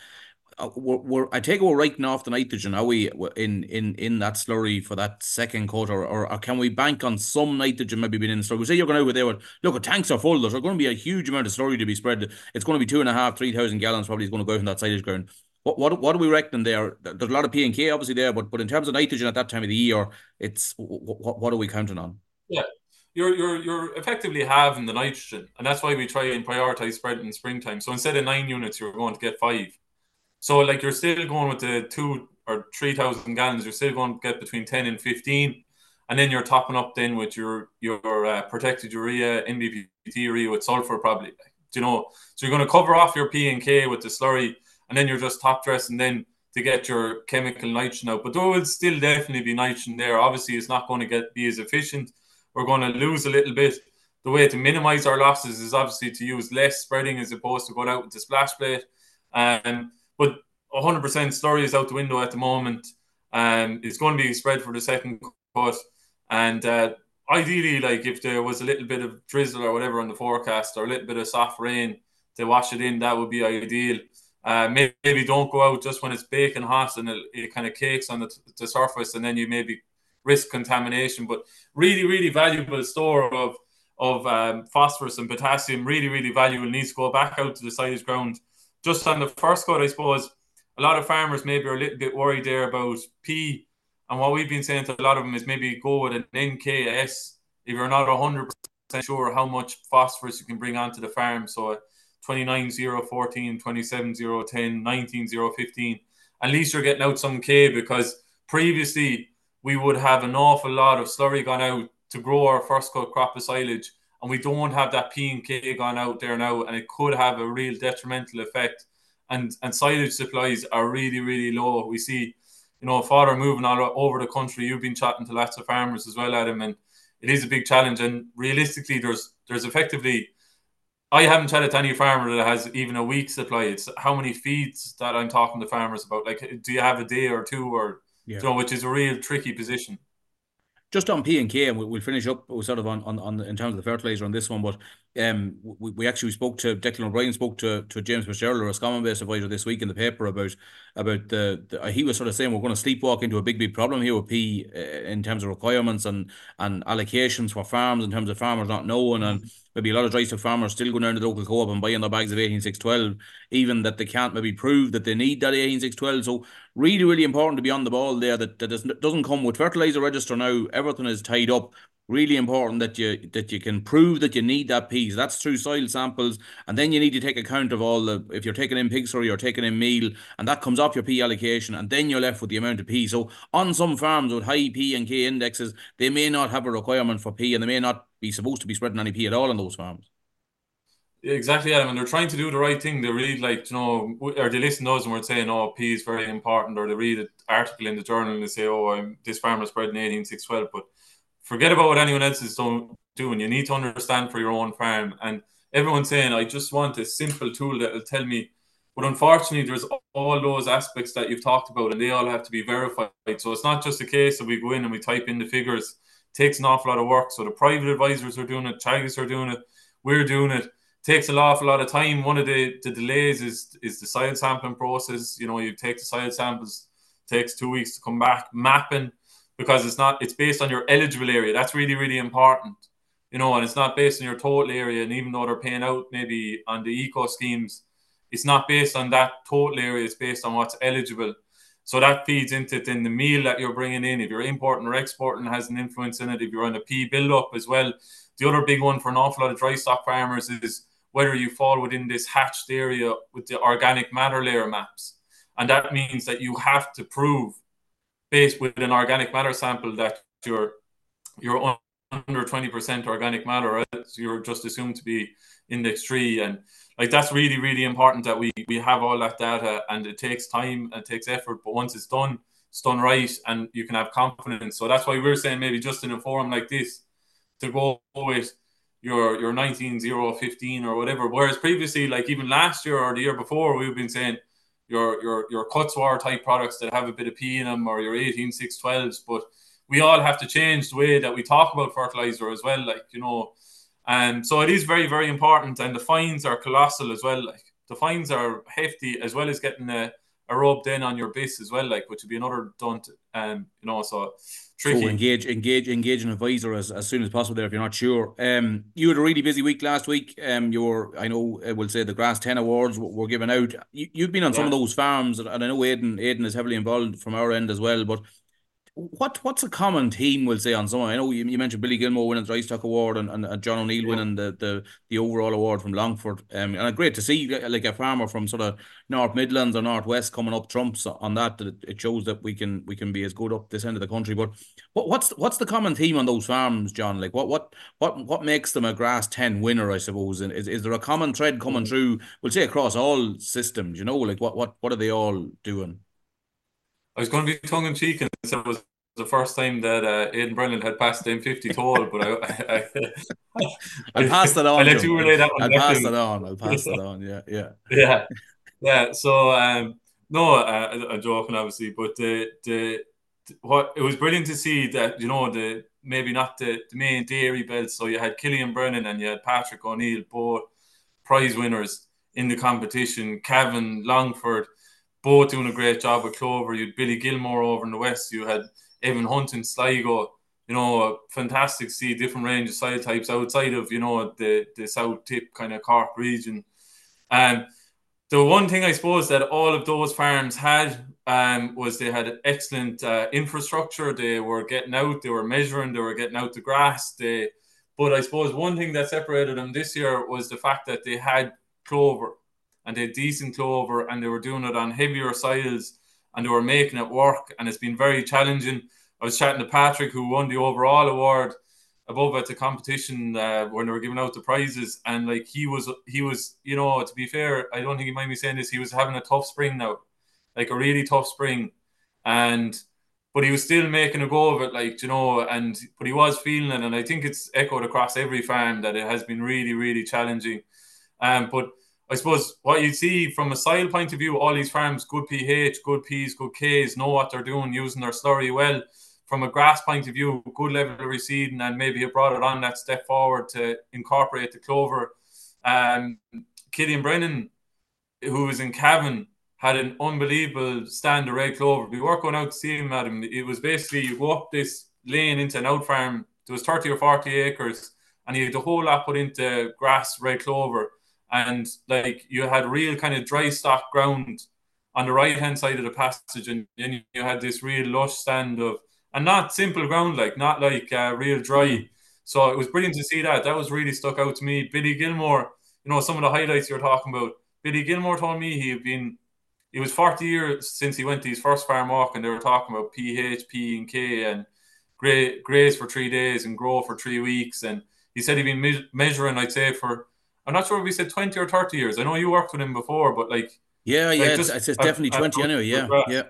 F: I take it we're writing off the nitrogen. Are we in that slurry for that second cut, or can we bank on some nitrogen maybe being in the slurry? We say you're going out with there. Look, the tanks are full. There's going to be a huge amount of slurry to be spread. It's going to be 2,500, 3,000 gallons probably is going to go out in that silage ground. What are we reckoning there? There's a lot of P&K obviously there, but in terms of nitrogen at that time of the year, it's what are we counting on?
J: Yeah, you're effectively halving the nitrogen, and that's why we try and prioritize spread in springtime. So instead of 9 units, you're going to get 5. So you're still going with the 2,000 or 3,000 gallons. You're still going to get between 10 and 15, and then you're topping up then with your protected urea, NPT urea with sulfur probably. So you're going to cover off your P and K with the slurry, and then you're just top dressing then to get your chemical nitrogen out. But there will still definitely be nitrogen there. Obviously, it's not going to be as efficient. We're going to lose a little bit. The way to minimize our losses is obviously to use less spreading as opposed to going out with the splash plate. But 100% slurry is out the window at the moment. It's going to be spread for the second cut. And ideally, like if there was a little bit of drizzle or whatever on the forecast, or a little bit of soft rain to wash it in, that would be ideal. Maybe don't go out just when it's baking hot and it kind of cakes on the surface, and then you maybe risk contamination. But really, really valuable store of phosphorus and potassium, really, really valuable, needs to go back out to the silage ground. Just on the first cut, I suppose, a lot of farmers maybe are a little bit worried there about P. And what we've been saying to a lot of them is maybe go with an NKS if you're not 100% sure how much phosphorus you can bring onto the farm. So 29-0-14, 27-0-10, 19-0-15. At least you're getting out some K, because previously we would have an awful lot of slurry gone out to grow our first cut crop of silage, and we don't have that P and K gone out there now, and it could have a real detrimental effect. And silage supplies are really, really low. We see, fodder moving all over the country. You've been chatting to lots of farmers as well, Adam, and it is a big challenge. And realistically, there's effectively, I haven't chatted to any farmer that has even a week's supply. It's how many feeds that I'm talking to farmers about. Like, do you have a day or two, or which is a real tricky position.
F: Just on P and K, and we'll finish up sort of on in terms of the fertilizer on this one. But we actually spoke to Declan O'Brien, spoke to James Fitzgerald, a Scommon-based advisor, this week in the paper about the he was sort of saying we're going to sleepwalk into a big problem here with P in terms of requirements and allocations for farms, in terms of farmers not knowing, and maybe a lot of dry stock farmers still going down to the local co-op and buying their bags of 18612, even that they can't maybe prove that they need that 18612. So really, really important to be on the ball there. That doesn't come with fertilizer register now. Everything is tied up. Really important that you can prove that you need that P. That's through soil samples, and then you need to take account of all the, if you're taking in pig slurry, you're taking in meal, and that comes off your P allocation, and then you're left with the amount of P. So on some farms with high P and K indexes, they may not have a requirement for P, and they may not be supposed to be spreading any P at all on those farms.
J: Exactly, Adam, and they're trying to do the right thing. They read, or they listen to us and we're saying, P is very important, or they read an article in the journal and they say, this farmer spreading 18612, but forget about what anyone else is doing. You need to understand for your own farm. And everyone's saying, I just want a simple tool that will tell me. But unfortunately, there's all those aspects that you've talked about, and they all have to be verified. So it's not just a case of we go in and we type in the figures. It takes an awful lot of work. So the private advisors are doing it, Teagasc are doing it, we're doing it. It takes an awful lot of time. One of the delays is the soil sampling process. You take the soil samples, it takes 2 weeks to come back, mapping, because it's based on your eligible area. That's really, really important, and it's not based on your total area. And even though they're paying out maybe on the eco schemes, it's not based on that total area. It's based on what's eligible. So that feeds into it. Then the meal that you're bringing in, if you're importing or exporting, has an influence in it. If you're on a P build-up as well. The other big one for an awful lot of dry stock farmers is whether you fall within this hatched area with the organic matter layer maps. And that means that you have to prove, based with an organic matter sample, that you're under 20% organic matter, right? So you're just assumed to be index 3, and that's really, really important that we have all that data, and it takes time and it takes effort, but once it's done right, and you can have confidence. So that's why we're saying maybe just in a forum like this to go with your 19-0-15 or whatever, whereas previously, even last year or the year before, we've been saying your Cutswar type products that have a bit of P in them, or your 18-6-12s, but we all have to change the way that we talk about fertilizer as well, and so it is very, very important. And the fines are colossal as well. The fines are hefty, as well as getting a rub then on your BIS as well, which would be another dunt, so tricky.
F: So engage an advisor as soon as possible there if you're not sure. You had a really busy week last week. We'll say the Grass 10 awards were given out. You've been on some of those farms, and I know Aidan is heavily involved from our end as well, but What's a common theme, we'll say, on someone? I know you mentioned Billy Gilmore winning the Ricestock Award and John O'Neill winning the overall award from Longford. And great to see like a farmer from sort of North Midlands or Northwest coming up trumps on that. It shows that we can be as good up this end of the country. But what's the common theme on those farms, John? Like what makes them a Grass 10 winner, I suppose? And is there a common thread coming through, we'll say, across all systems, you know? Like what are they all doing?
J: I was going to be tongue in cheek and say it was the first time that Aidan Brennan had passed the M50 toll, but
F: I'll pass that on.
J: I'll let you relay that one.
F: I'll pass that on.
J: Yeah. Yeah. So no, I'm joking, obviously, but what it was brilliant to see that, you know, maybe not the main dairy belts. So you had Killian Brennan and you had Patrick O'Neill, both prize winners in the competition. Cavan, Longford, both doing a great job with Clover. You had Billy Gilmore over in the west. You had Evan Hunt in Sligo. You know, fantastic to see different range of soil types outside of, you know, the south tip kind of Cork region. And the one thing I suppose that all of those farms had was they had excellent infrastructure. They were getting out, they were measuring, they were getting out the grass. But I suppose one thing that separated them this year was the fact that they had clover, and they had decent clover, and they were doing it on heavier soils, and they were making it work. And it's been very challenging. I was chatting to Patrick, who won the overall award above at the competition when they were giving out the prizes, and like he was, you know, to be fair, I don't think he might be saying this, he was having a tough spring now, like a really tough spring, but he was still making a go of it, like, you know, but he was feeling it, and I think it's echoed across every farm that it has been really, really challenging. But I suppose what you see from a soil point of view, all these farms, good pH, good P's, good K's, know what they're doing, using their slurry well. From a grass point of view, good level of reseeding, and maybe you brought it on that step forward to incorporate the clover. Killian Brennan, who was in Cavan, had an unbelievable stand of red clover. We were going out to see him, Adam. It was basically, you go up this lane into an out farm. There was 30 or 40 acres, and he had the whole lot put into grass red clover. And like, you had real kind of dry stock ground on the right hand side of the passage, and then you had this real lush stand of, and not simple ground, like not like real dry. So it was brilliant to see that. That was really stuck out to me. Billy Gilmore, you know, some of the highlights you're talking about. Billy Gilmore told me it was 40 years since he went to his first farm walk, and they were talking about pH, P and K, and graze for 3 days and grow for 3 weeks. And he said he'd been measuring, I'd say, for, I'm not sure if he said 20 or 30 years. I know you worked with him before, but like...
F: Yeah, it's definitely 20 anyway, yeah.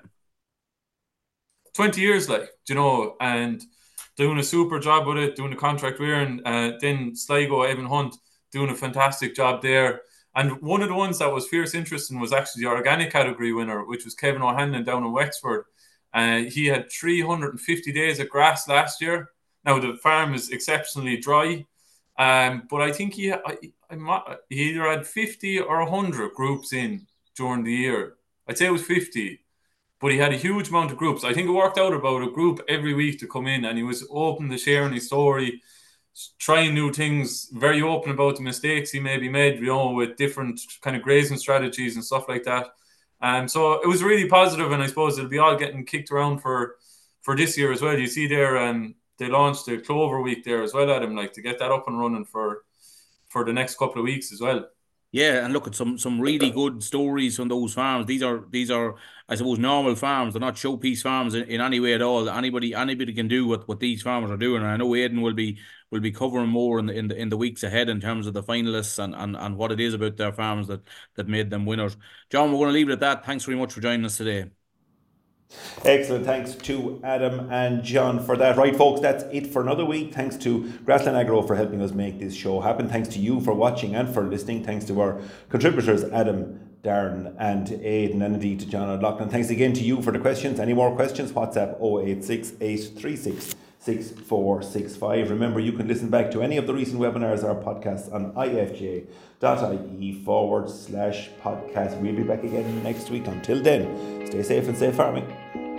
J: 20 years, like, you know, and doing a super job with it, doing the contract wearing, then Sligo, Evan Hunt, doing a fantastic job there. And one of the ones that was fierce interesting was actually the organic category winner, which was Kevin O'Hanlon down in Wexford. He had 350 days of grass last year. Now, the farm is exceptionally dry, but I think he either had 50 or 100 groups in during the year. I'd say it was 50. But he had a huge amount of groups. I think it worked out about a group every week to come in, and he was open to sharing his story, trying new things, very open about the mistakes he maybe made, you know, with different kind of grazing strategies and stuff like that. So it was really positive, and I suppose it'll be all getting kicked around for this year as well. You see there, they launched the Clover Week there as well, Adam, like, to get that up and running for the next couple of weeks as well.
F: Yeah, and look at some really good stories from those farms. These are I suppose normal farms. They're not showpiece farms in any way at all. Anybody can do what these farmers are doing. And I know Aidan will be covering more in the weeks ahead in terms of the finalists and what it is about their farms that made them winners. John, we're going to leave it at that. Thanks very much for joining us today.
A: Excellent. Thanks to Adam and John for that. Right, folks, that's it for another week. Thanks to Grassland Agro for helping us make this show happen. Thanks to you for watching and for listening. Thanks to our contributors, Adam, Darren and Aidan, and indeed to John O'Loughlin. Thanks again to you for the questions. Any more questions? WhatsApp 086 836 6465. Remember, you can listen back to any of the recent webinars or podcasts on ifj.ie/podcast. We'll be back again next week. Until then, stay safe and safe farming.